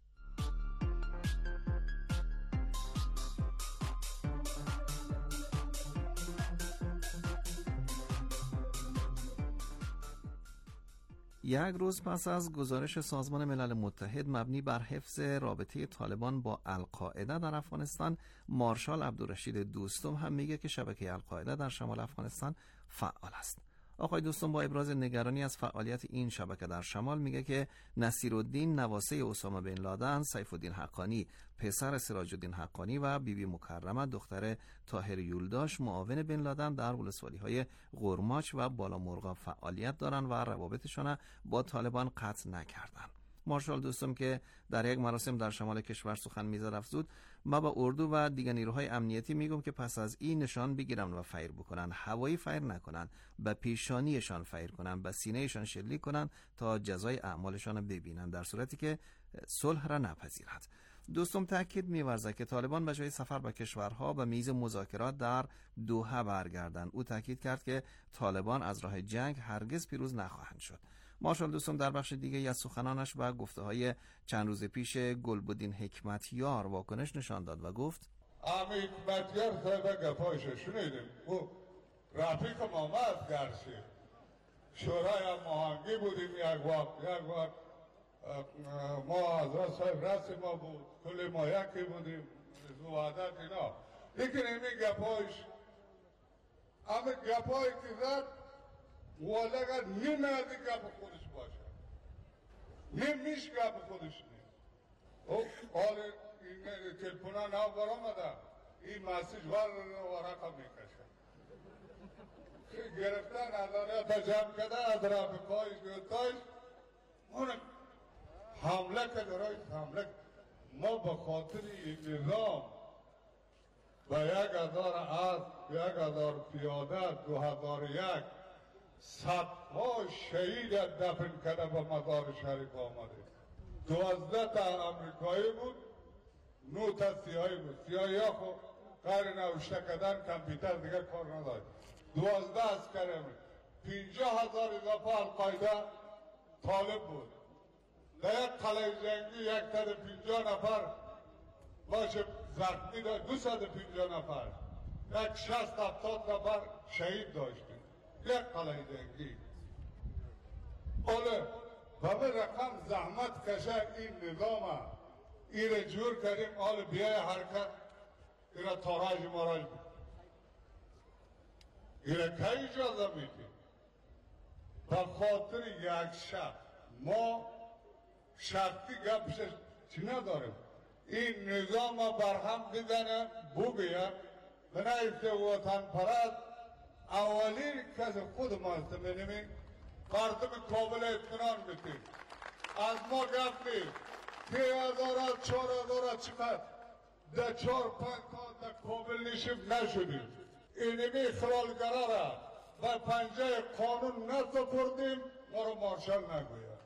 یک روز پس از گزارش سازمان ملل متحد مبنی بر حفظ رابطه طالبان با القاعده در افغانستان، مارشال عبدالرشید دوستم هم میگه که شبکه القاعده در شمال افغانستان فعال است. آقای دوستم با ابراز نگرانی از فعالیت این شبکه در شمال میگه که نصیرالدین نواسه اسامه بن لادن، سیفالدین حقانی پسر سراجالدین حقانی و بیبی مکرمه دختر طاهر یولداش معاون بن لادن در ولسوالی‌های قرماچ و بالامرغاب فعالیت دارند و روابطشان با طالبان قطع نکردند. مارشال دوستم که در یک مراسم در شمال کشور سخن میزد افزود ما با اردو و دیگر نیروهای امنیتی میگم که پس از این نشان بگیرن و فیر بکنن، هوایی فیر نکنن، به پیشانیشان فیر کنن، به سینهشان شلیک کنن تا جزای اعمالشان ببینن، در صورتی که صلح را نپذیرند. دوستم تاکید می‌ورزد که طالبان به جای سفر به کشورها به میز مذاکرات در دوحه برگردند. او تاکید کرد که طالبان از راه جنگ هرگز پیروز نخواهند شد. مارشال دوستم در بخش دیگه از سخنانش به گفته‌های چند روز پیش گلبدین حکمتیار واکنش نشان داد و گفت حکمتیار صاحب گپایش شنیدیم، او رفیق ما از گرچه شورای ماهنگی بودیم یک وقت ما حضرت صاحب رسم ما بود، کل ما یکی بودیم، وحدت اینا، لیکن این گپایش اما گپایی که زد والا نیم از این گپ خودش باشه، نیم میش گپ خودش نیست. حال این تلفونا نو برآمده، این مسیج ورقه میکشه گرفتن عدالت جمع کرده از رفقایش گفتایش اون حمله که درایش حمله. ما به خاطر این نظام به 1000 اسب، 1000 پیاده، 2001 صدها شهید دفن کرده به مزار شریف آمده. 12 تا امریکایی بود، 9 تا سیاهی بود. سیاهی ها خود غیر نوشته کردن، کامپیوتر دیگر کار نداشت. 12 عسکر امریکایی، 50,000 اضافه القاعده طالب بود. در یک قلعه جنگی 150 نفر باشه زخمی داشت، 250 نفر، یک 60-70 نفر شهید داشتیم. یک قلعه جنگی. اوله به رقم زحمت کشه این نظام این را جور کردیم، حال بیای حرکت این را تاراج ماراج بود. این را که اجازه میدیم؟ به خاطر یک شب ما شرطی گپش چی نداریم. این نظام برهم بزنه بگویم به نایست وطن پرست اولین کس خود ما استمینیم قرطب کابل اطمینان بتیم. از ما گفت نیست 3,000 4,000 چقدر در 4-5 تا در کابل نشیب نشدیم. اینمی خلالگره را و پنجه قانون نسپردیم، ما رو مارشال نگوید.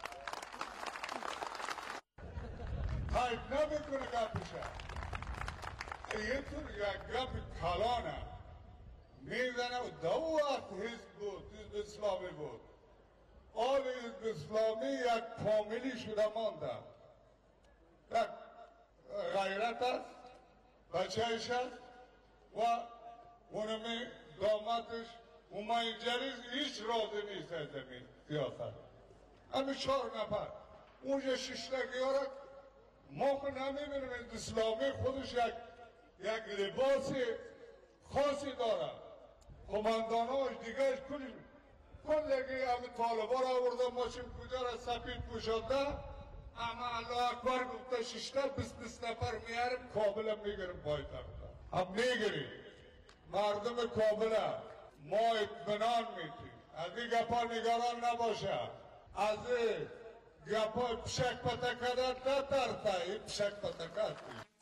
تایپ نمیکنه گپشه. یه طور یک گپ کلانه میزنه و دو وقت حزب بود، حزب اسلامی بود. آل حزب اسلامی یک فامیلی شده مانده. یک غیرت است، بچهش است و اونمی دامتش همین جریز هیچ راضی نیست از زمین سیاست. همین 4 نفر اونجا 6 ها را ما خود نمیبینیم اسلامی خودش یک لباس خاصی داره. قمانداناش دیگرش کلگی همه طالبا را آورده ماشین کجا را سفید پوشانده، اما الله اکبر گفته 6-20 نفر میاریم کابل هم میگیریم پایتخت هم میگیریم مردم کابل ما اطمینان میتیم. از این گپا نگران نباشه، از این گپا پشک پتکدت نترته، این پشک پتکد.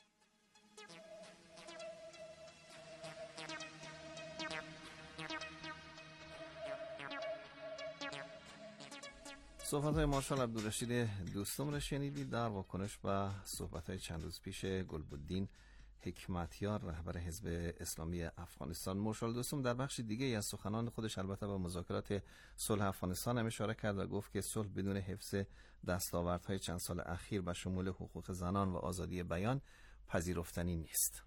صحبت‌های مارشال عبدالرشید دوستم را شنیدید در واکنش به صحبت‌های چند روز پیش گلبدین حکمتیار رهبر حزب اسلامی افغانستان. مارشال دوستم در بخش دیگه از سخنان خودش البته به مذاکرات صلح افغانستان هم اشاره کرد و گفت که صلح بدون حفظ دستاوردهای چند سال اخیر به شمول حقوق زنان و آزادی بیان پذیرفتنی نیست.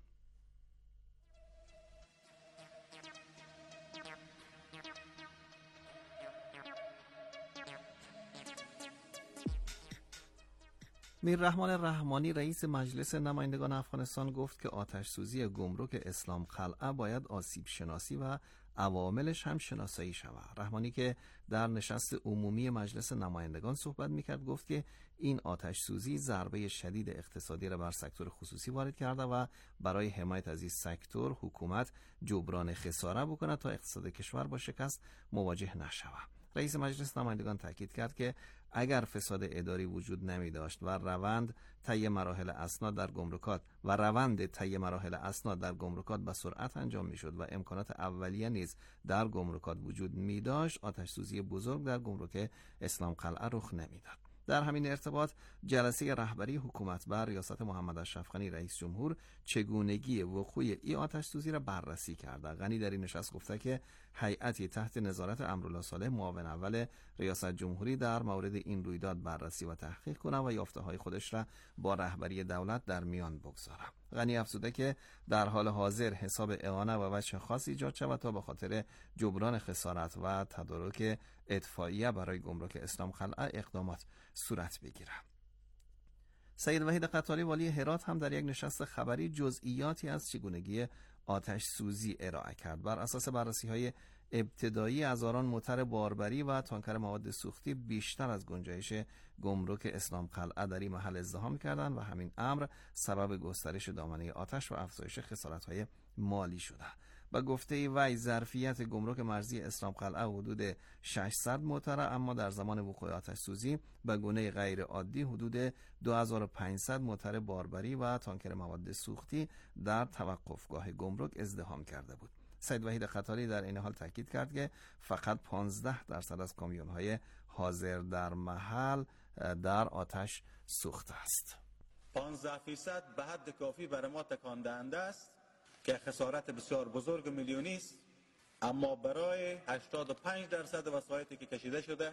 میررحمان رحمانی رئیس مجلس نمایندگان افغانستان گفت که آتش سوزی گمرک اسلام قلعه باید آسیب شناسی و عواملش هم شناسایی شود. رحمانی که در نشست عمومی مجلس نمایندگان صحبت میکرد گفت که این آتش سوزی ضربه شدید اقتصادی را بر سکتور خصوصی وارد کرده و برای حمایت از این سکتور حکومت جبران خساره بکنه تا اقتصاد کشور با شکست مواجه نشود. رئیس مجلس نمایندگان تاکید کرد که اگر فساد اداری وجود نمی داشت و روند طی مراحل اسناد در گمرکات به سرعت انجام می شد و امکانات اولیه نیز در گمرکات وجود می داشت، آتش سوزی بزرگ در گمرک اسلام قلعه رخ نمی داد. در همین ارتباط جلسه رهبری حکومت بر ریاست محمد اشرف غنی رئیس جمهور چگونگی وقوع این آتش سوزی را بررسی کرده. غنی در این نشست گفته که هیئتی تحت نظارت امرالله صالح معاون اول ریاست جمهوری در مورد این رویداد بررسی و تحقیق کنه و یافته‌های خودش را با رهبری دولت در میان بگذاره. غنی افزوده که در حال حاضر حساب اعانه و وجه خاص ایجاد شود تا به خاطر جبران خسارت و تدارک ادفاعیه برای گمرک اسلام قلعه اقدامات صورت بگیره. سید وحید قطاری والی هرات هم در یک نشست خبری جزئیاتی از چگونگی آتش سوزی ارائه کرد. بر اساس بررسی‌های ابتدایی هزاران موتر باربری و تانکر مواد سوختی بیشتر از گنجایش گمرک اسلام قلعه در این محل ازدحام کردند و همین امر سبب گسترش دامنه آتش و افزایش خسارت‌های مالی شده. با گفته وی ظرفیت گمرک مرزی اسلام قلعه حدود 600 موتر، اما در زمان وقوع آتش سوزی به گونه غیر عادی حدود 2500 موتر باربری و تانکر مواد سوختی در توقفگاه گمرک ازدحام کرده بود. سید وحید قطاری در این حال تاکید کرد که فقط 15% از کامیون‌های حاضر در محل در آتش سوخته است. 15% به حد کافی برای ما تکان دهنده است که خسارت بسیار بزرگ میلیونی است، اما برای 85% وسایلی که کشیده شده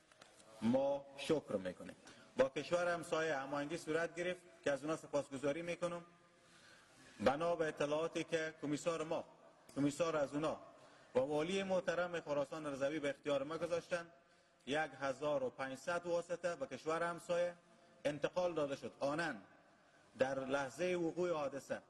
ما شکر میکنیم. با کشور همسایه هماهنگی صورت گرفت که از اونا سپاسگزاری میکنم. بنا به اطلاعاتی که کمیسار از اونا و والی محترم خراسان رضوی به اختیار ما گذاشتن، 1500 واسطه به کشور همسایه انتقال داده شد. آنن در لحظه وقوع حادثه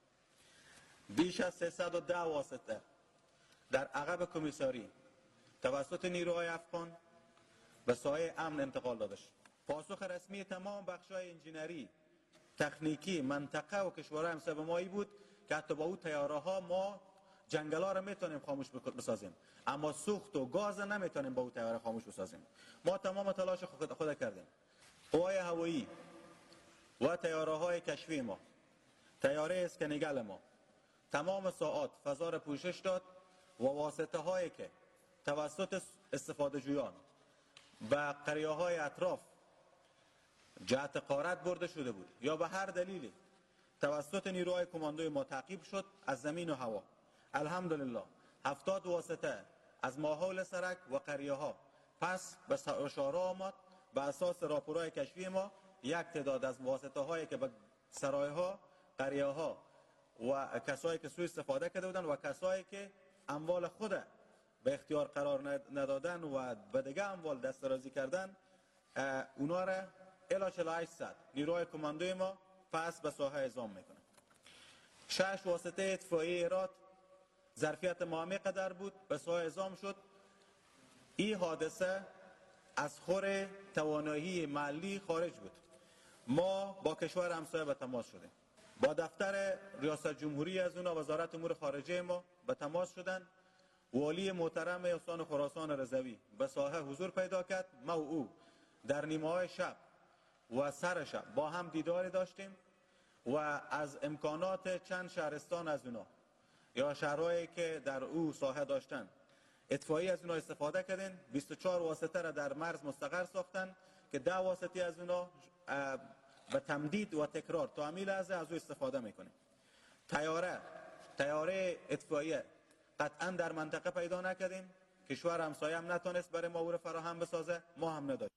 بیش از 310 واسطه در عقب کمیساری توسط نیروهای افغان به سایه امن انتقال داده شد. پاسخ رسمی تمام بخش‌های انجینری، تکنیکی، منطقه و کشورهای همسایه به ما بود که حتی با اون تیاره‌ها ما جنگلا رو میتونیم خاموش بسازیم، اما سوخت و گاز نمیتونیم با اون تیاره خاموش بسازیم. ما تمام تلاش خود کردیم. قوای هوایی و تیاره‌های کشفی ما، تیاره اسکنیگل ما تمام ساعات فضا را پوشش داد و واسطه هایی که توسط استفاده جویان و قریه های اطراف جهت غارت برده شده بود یا به هر دلیلی توسط نیروهای کماندوی ما تعقیب شد از زمین و هوا، الحمدلله 70 واسطه از ماحول سرک و قریه ها پس به شارع آمد. به اساس راپورهای کشفی ما یک تعداد از واسطه هایی که به سرای ها، قریه ها و کسایی که سوء استفاده کرده بودن و کسایی که اموال خود به اختیار قرار ندادن و به دیگه اموال دسترسی کردن، اونا را الی 4800 نیروهای کماندوی ما پس به ساحه اعزام میکنه. 6 واسطه اطفائیه هرات ظرفیت ما قدر بود، به ساحه اعزام شد. این حادثه از خور توانایی محلی خارج بود. ما با کشور همسایه به تماس شدیم، با دفتر ریاست جمهوری از اونا، وزارت امور خارجه ما به تماس شدن. والی محترم استان خراسان رضوی به ساحه حضور پیدا کرد. ما و او در نیمه‌های شب و سر شب با هم دیداری داشتیم و از امکانات چند شهرستان از اونا یا شهرهایی که در او ساحه داشتن اطفایی از اونا استفاده کردن. 24 واسطه را در مرز مستقر ساختن که 10 واسطه از اونا به تمدید و تکرار تا همین لحظه از او استفاده میکنیم. تیاره اطفائیه قطعا در منطقه پیدا نکردیم. کشور همسایه هم نتونست برای ما او را فراهم بسازه، ما هم نداشت.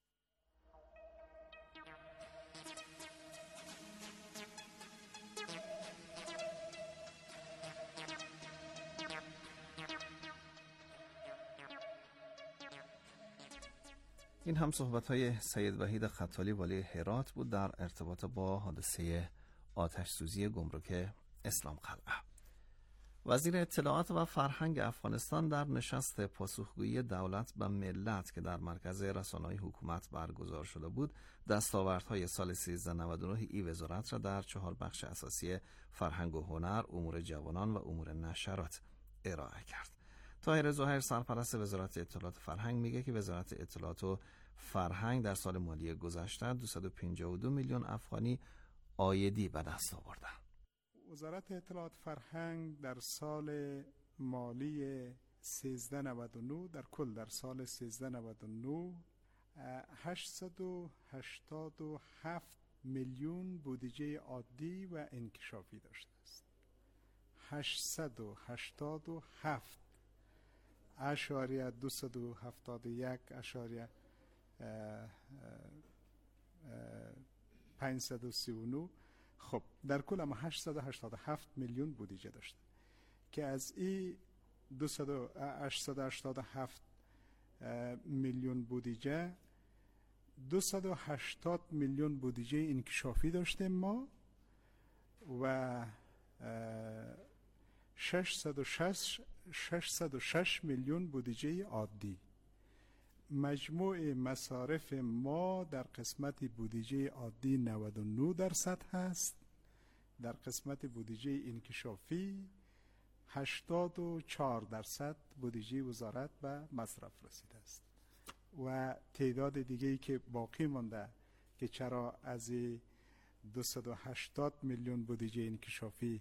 این هم صحبت‌های سید وحید خطالی والی هرات بود در ارتباط با حادثه آتش سوزی گمرک اسلام قلعه. وزیر اطلاعات و فرهنگ افغانستان در نشست پاسخگویی دولت به ملت که در مرکز رسانه‌های حکومت برگزار شده بود، دستاوردهای سال 1399 این وزارت را در 4 بخش اساسی فرهنگ و هنر، امور جوانان و امور نشرات ارائه کرد. طاهر ظاهر سرپرست وزارت اطلاعات و فرهنگ میگه که وزارت اطلاعات و فرهنگ در سال مالی گذشته 252 میلیون افغانی عایدی به دست آورده. وزارت اطلاعات فرهنگ در سال مالی 1399 در کل در سال 1399 887 میلیون بودجه عادی و انکشافی داشته است. 887 اشاریه 271 اشاریه 539. خب در کل هم 887 میلیون بودجه داشته که از این 887 میلیون بودجه 280 میلیون بودجه انکشافی داشته ما و 606 میلیون بودجه عادی. مجموع مصارف ما در قسمت بودجه عادی 99% هست، در قسمت بودجه انکشافی 84% بودجه وزارت به مصرف رسیده است و تعداد دیگه‌ای که باقی مانده که چرا از 280 میلیون بودجه انکشافی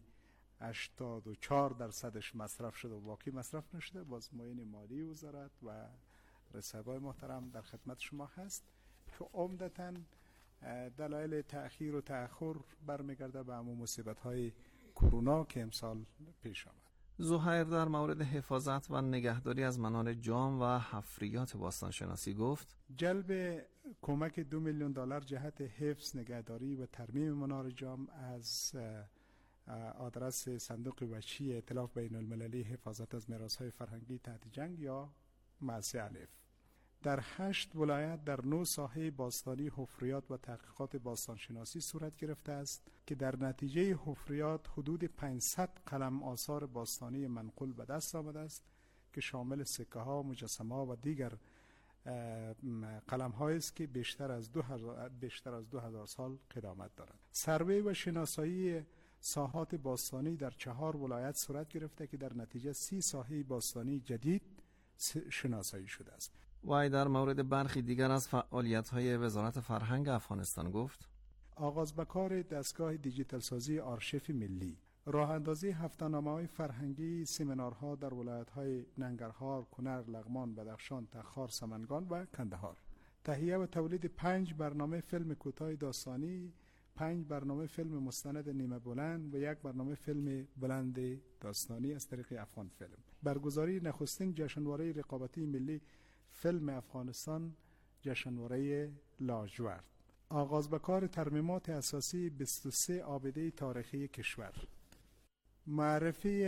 84% مصرف شده و باقی مصرف نشده، باز معین مالی وزارت و رسوای محترم در خدمت شما هست که عمدتاً دلایل تأخیر و تأخر برمیگرده به همون مصیبت‌های کرونا که امسال پیش آمد. زهیر در مورد حفاظت و نگهداری از منار جام و حفریات باستانشناسی گفت جلب کمک $2 میلیون جهت حفظ، نگهداری و ترمیم منار جام از آدرس صندوق وچی ائتلاف بین المللی حفاظت از میراث‌های فرهنگی تحت جنگ یا معسه الف در 8 ولایت در 9 ساحه باستانی حفریات و تحقیقات باستانشناسی صورت گرفته است که در نتیجه حفریات حدود 500 قلم آثار باستانی منقول به دست آمده است که شامل سکه ها، مجسمه ها و دیگر قلم هایی است که بیشتر از 2000 سال قدامت دارند. سروی و شناسایی ساحات باستانی در 4 ولایت صورت گرفته که در نتیجه 30 ساحه باستانی جدید شناسایی شده است. وی در مورد برخی دیگر از فعالیت‌های وزارت فرهنگ افغانستان گفت آغاز به کار دستگاه دیجیتال سازی آرشیف ملی، راه اندازی هفته‌نامه‌های فرهنگی، سمینارها در ولایت‌های ننگرهار، کنر، لغمان، بدخشان، تخار، سمنگان و کندهار، تهیه و تولید 5 برنامه فیلم کوتاه داستانی، 5 برنامه فیلم مستند نیمه بلند و 1 برنامه فیلم بلند داستانی از طریق افغان فیلم، برگزاری نخستین جشنواره رقابتی ملی فیلم افغانستان، جشنواره لاجورد، آغاز به کار ترمیمات اساسی 23 آبده تاریخی کشور، معرفی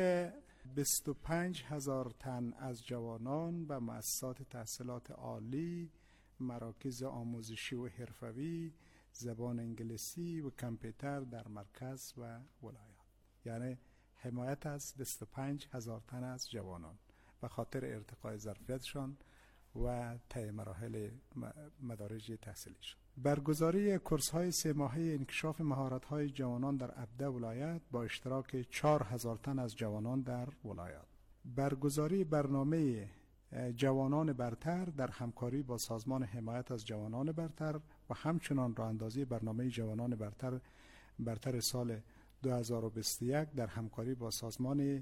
25,000 تن از جوانان و مؤسسات تحصیلات عالی مراکز آموزشی و حرفوی، زبان انگلیسی و کامپیوتر در مرکز و ولایات. یعنی حمایت از 25,000 تن از جوانان به خاطر ارتقای ظرفیتشان و طی مراحل مدارج تحصیلیشان. برگزاری کورس‌های 3 ماهه انکشاف مهارت‌های جوانان در 17 ولایت با اشتراک 4,000 تن از جوانان در ولایات. برگزاری برنامه جوانان برتر در همکاری با سازمان حمایت از جوانان برتر و همچنان راه اندازی برنامه جوانان برتر سال 2021 در همکاری با سازمان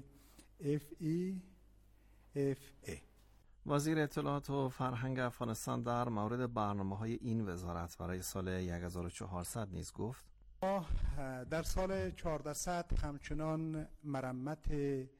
FEFA. وزیر اطلاعات و فرهنگ افغانستان در مورد برنامه‌های این وزارت برای سال 1400 نیز گفت: در سال 1400 همچنان مرمت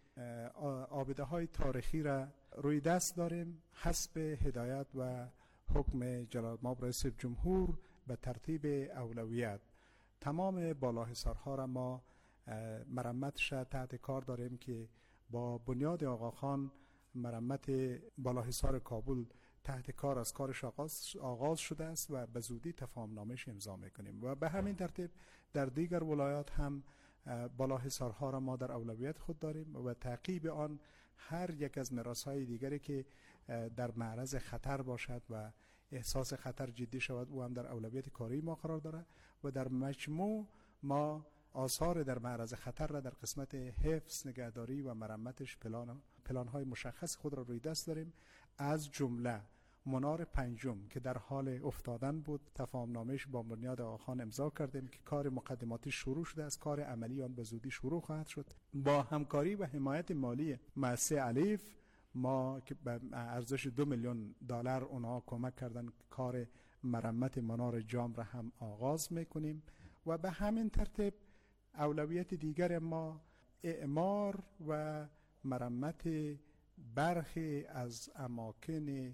آبده‌های تاریخی را روی دست داریم حسب هدایت و حکم جناب رئیس جمهور به ترتیب اولویت. تمام بالاحصارها را ما مرمتش تحت کار داریم که با بنیاد آقاخان مرمت بالاحصار کابل تحت کار از کارش آغاز شده است و به زودی تفاهم‌نامه‌اش امضا می‌کنیم و به همین ترتیب در دیگر ولایات هم بالاحصارها را ما در اولویت خود داریم و تعقیب آن هر یک از میراث‌های دیگری که در معرض خطر باشد و احساس خطر جدی شود او هم در اولویت کاری ما قرار دارد و در مجموع ما آثار در معرض خطر را در قسمت حفظ، نگهداری و مرمتش پلان‌های مشخص خود را روی دست داریم. از جمله منار پنجم که در حال افتادن بود تفاهم‌نامه‌اش با بنیاد آقاخان امضا کردیم که کار مقدماتی شروع شده است، کار عملی آن به زودی شروع خواهد شد. با همکاری و حمایت مالی مؤسسه الیف ما که به ارزش $2 میلیون اونها کمک کردن کار مرمت منار جام را هم آغاز میکنیم و به همین ترتیب اولویت دیگر ما اعمار و مرمت برخی از اماکن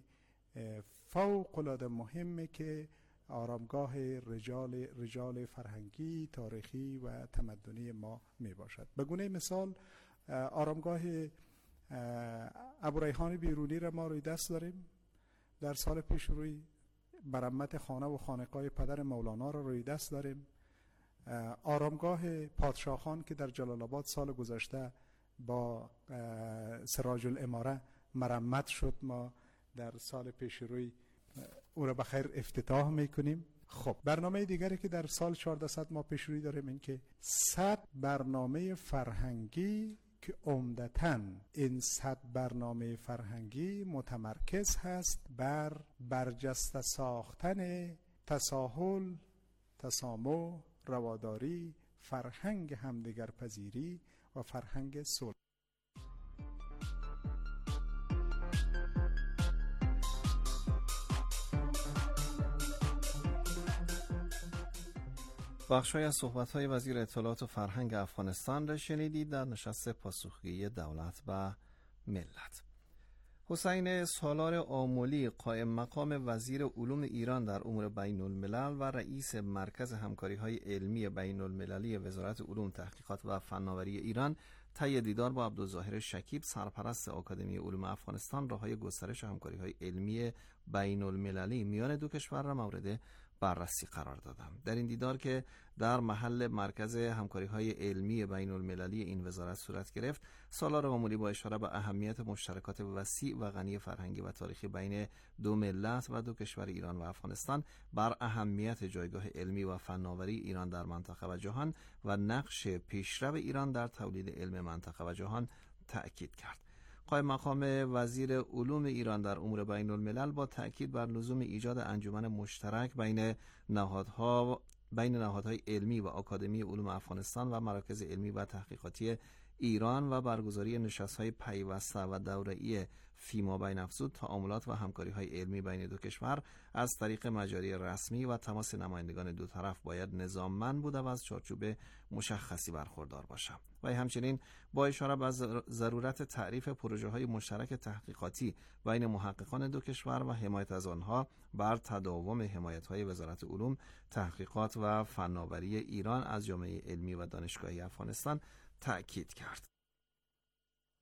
فوق العاده مهمه که آرامگاه رجال فرهنگی، تاریخی و تمدنی ما می باشد. به گونه مثال آرامگاه ابوریحان بیرونی را ما روی دست داریم. در سال پیش روی مرمت خانه و خانقاه پدر مولانا را روی دست داریم. آرامگاه پادشاهان که در جلال آباد سال گذشته با سراج الاماره مرمت شد، ما در سال پیش روی او را بخیر افتتاح میکنیم. خب برنامه دیگری که در سال 1400 ما پیش روی داریم این که 100 برنامه فرهنگی که عمدتاً این 100 برنامه فرهنگی متمرکز هست بر برجسته ساختن تساهل، تسامح، رواداری، فرهنگ همدیگر پذیری و فرهنگ صلح. بخش‌های از صحبت‌های وزیر اطلاعات و فرهنگ افغانستان را شنیدید در نشست پاسخگویی دولت و ملت. حسین سالار آملی قائم مقام وزیر علوم ایران در امور بین الملل و رئیس مرکز همکاری‌های علمی بین المللی وزارت علوم تحقیقات و فناوری ایران طی دیدار با عبدالظاهر شکیب سرپرست آکادمی علوم افغانستان راههای گسترش همکاری‌های علمی بین المللی میان دو کشور را مورد بررسی قرار دادم. در این دیدار که در محل مرکز همکاری‌های علمی بین المللی این وزارت صورت گرفت، سالار آملی با اشاره به اهمیت مشترکات وسیع و غنی فرهنگی و تاریخی بین دو ملت و دو کشور ایران و افغانستان بر اهمیت جایگاه علمی و فناوری ایران در منطقه و جهان و نقش پیشرو ایران در تولید علم منطقه و جهان تأکید کرد. قائم مقام وزیر علوم ایران در امور بین الملل با تأکید بر لزوم ایجاد انجمن مشترک بین نهادهای علمی و آکادمی علوم افغانستان و مراکز علمی و تحقیقاتی ایران و برگزاری نشست‌های پیوسته و دوره‌ای فیمابین افزود تعاملات و همکاری‌های علمی بین دو کشور از طریق مجاری رسمی و تماس نمایندگان دو طرف باید نظاممند بوده و از چارچوب مشخصی برخوردار باشد. و همچنین با اشاره به ضرورت تعریف پروژه‌های مشترک تحقیقاتی بین محققان دو کشور و حمایت از آنها بر تداوم حمایت‌های وزارت علوم، تحقیقات و فناوری ایران از جامعه علمی و دانشگاهی افغانستان تأکید کرد.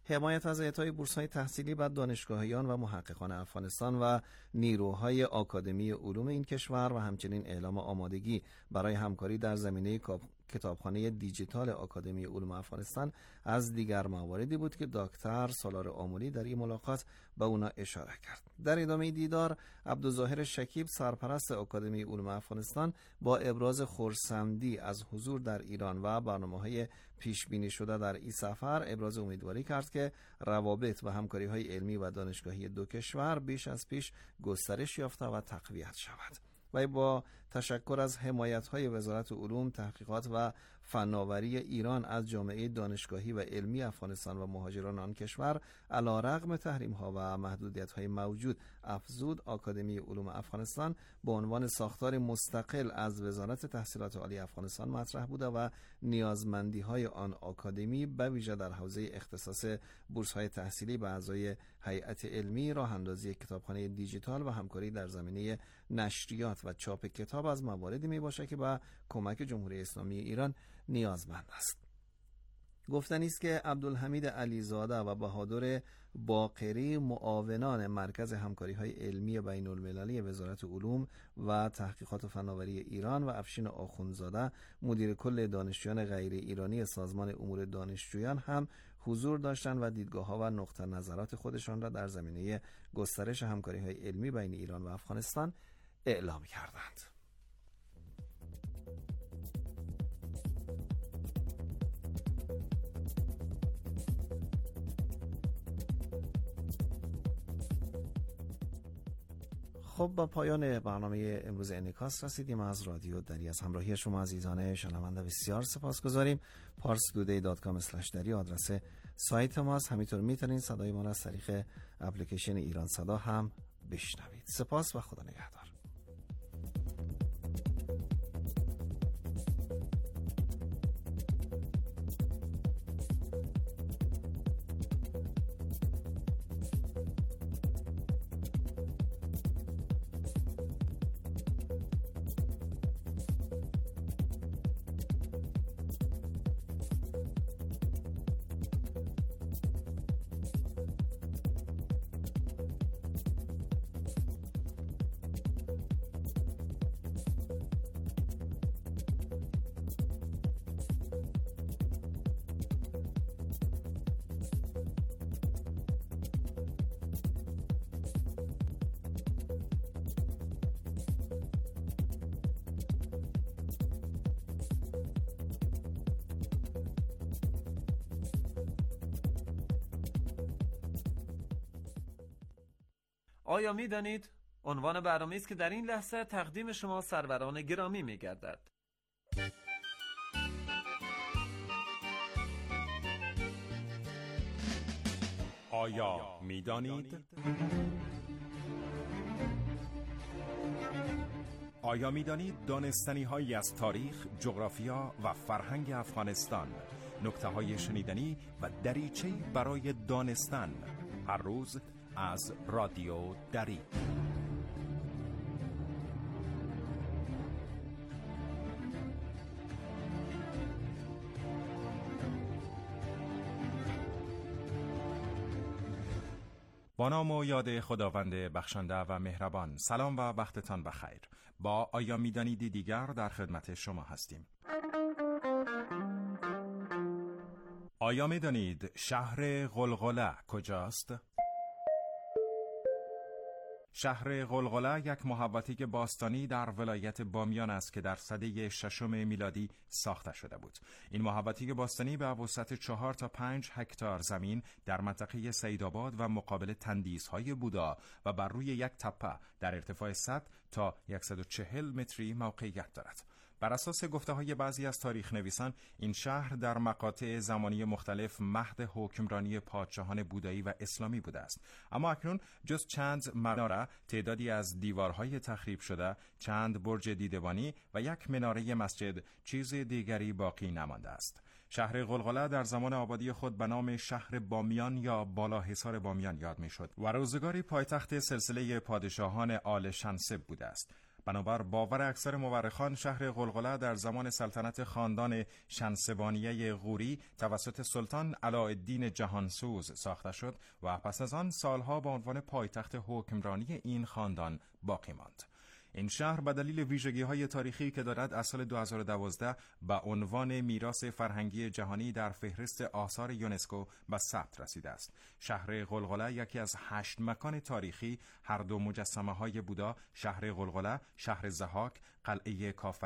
حمایت از اعطای بورس‌های تحصیلی بر دانشگاهیان و محققان افغانستان و نیروهای آکادمی علوم این کشور و همچنین اعلام آمادگی برای همکاری در زمینه کتابخانه دیجیتال آکادمی علوم افغانستان از دیگر مواردی بود که دکتر سالار آملی در این ملاقات به اونا اشاره کرد. در ادامه دیدار عبدالظاهر شکیب سرپرست آکادمی علوم افغانستان با ابراز خرسندی از حضور در ایران و برنامه‌های پیش بینی شده در این سفر ابراز امیدواری کرد که روابط و همکاری‌های علمی و دانشگاهی دو کشور بیش از پیش گسترش یافته و تقویت شود. و با تشکر از حمایت‌های وزارت علوم، تحقیقات و فناوری ایران از جامعه دانشگاهی و علمی افغانستان و مهاجران آن کشور، علیرغم تحریم‌ها و محدودیت‌های موجود، افزود آکادمی علوم افغانستان به عنوان ساختار مستقل از وزارت تحصیلات عالی افغانستان مطرح بوده و نیازمندی‌های آن آکادمی به ویژه در حوزه اختصاص بورس‌های تحصیلی به اعضای هیئت علمی، راه‌اندازی کتابخانه دیجیتال و همکاری در زمینه نشریات و چاپ کتاب از مواردی میباشد که با کمک جمهوری اسلامی ایران نیازمند است. گفتنی است که عبدالحمید علیزاده و بهادر باقری، معاونان مرکز همکاری‌های علمی بین المللی وزارت علوم و تحقیقات فناوری ایران و افشین آخوندزاده، مدیر کل دانشجویان غیر ایرانی سازمان امور دانشجویان هم حضور داشتند و دیدگاه‌ها و نقطه نظرات خودشان را در زمینه گسترش همکاری‌های علمی بین ایران و افغانستان اعلام کردند. خب با پایان برنامه امروز انعکاس رسیدیم. از رادیو دری از همراهی شما عزیزان شنونده بسیار سپاسگزاریم. parstoday.com/dari آدرس سایت ماست. همینطور میتونید صدای ما را از طریق اپلیکیشن ایران صدا هم بشنوید. سپاس و خدا نگهدار. آیا می دانید؟ عنوان برنامه است که در این لحظه تقدیم شما سروران گرامی می گردد. آیا می دانید؟ آیا می دانید دانستنی هایی از تاریخ، جغرافیا و فرهنگ افغانستان، نکته های شنیدنی و دریچه‌ای برای دانستن، هر روز از رادیو دری. با نام و یاد خداوند بخشنده و مهربان. سلام و وقتتان بخیر. با آیا میدانیدی دیگر در خدمت شما هستیم. آیا میدانید شهر غلغله کجاست؟ شهر غلغله یک محوطه باستانی در ولایت بامیان است که در سده 6 میلادی ساخته شده بود. این محوطه باستانی به وسعت 4 تا 5 هکتار زمین در منطقه سیدآباد و مقابل تندیس‌های بودا و بر روی یک تپه در ارتفاع 100 تا 140 متری موقعیت دارد. بر اساس گفته‌های بعضی از تاریخ نویسان، این شهر در مقاطع زمانی مختلف مهد حکمرانی پادشاهان بودایی و اسلامی بوده است. اما اکنون جز چند مناره، تعدادی از دیوارهای تخریب شده، چند برج دیدبانی و یک مناره مسجد، چیز دیگری باقی نمانده است. شهر غلغله در زمان آبادی خود به نام شهر بامیان یا بالاحصار بامیان یاد می‌شد و روزگاری پایتخت سلسله پادشاهان آل شنسب بوده است. بنابر باور اکثر مورخان شهر غلغله در زمان سلطنت خاندان شنسبانیه غوری توسط سلطان علاءالدین جهانسوز ساخته شد و پس از آن سالها به عنوان پایتخت حکمرانی این خاندان باقی ماند. این شهر به دلیل ویژگی‌های تاریخی که دارد از سال 2012 به عنوان میراث فرهنگی جهانی در فهرست آثار یونسکو به ثبت رسیده است. شهر غلغله یکی از 8 مکان تاریخی، هر دو مجسمه‌های بودا، شهر غلغله، شهر ضحاک، قلعه کافر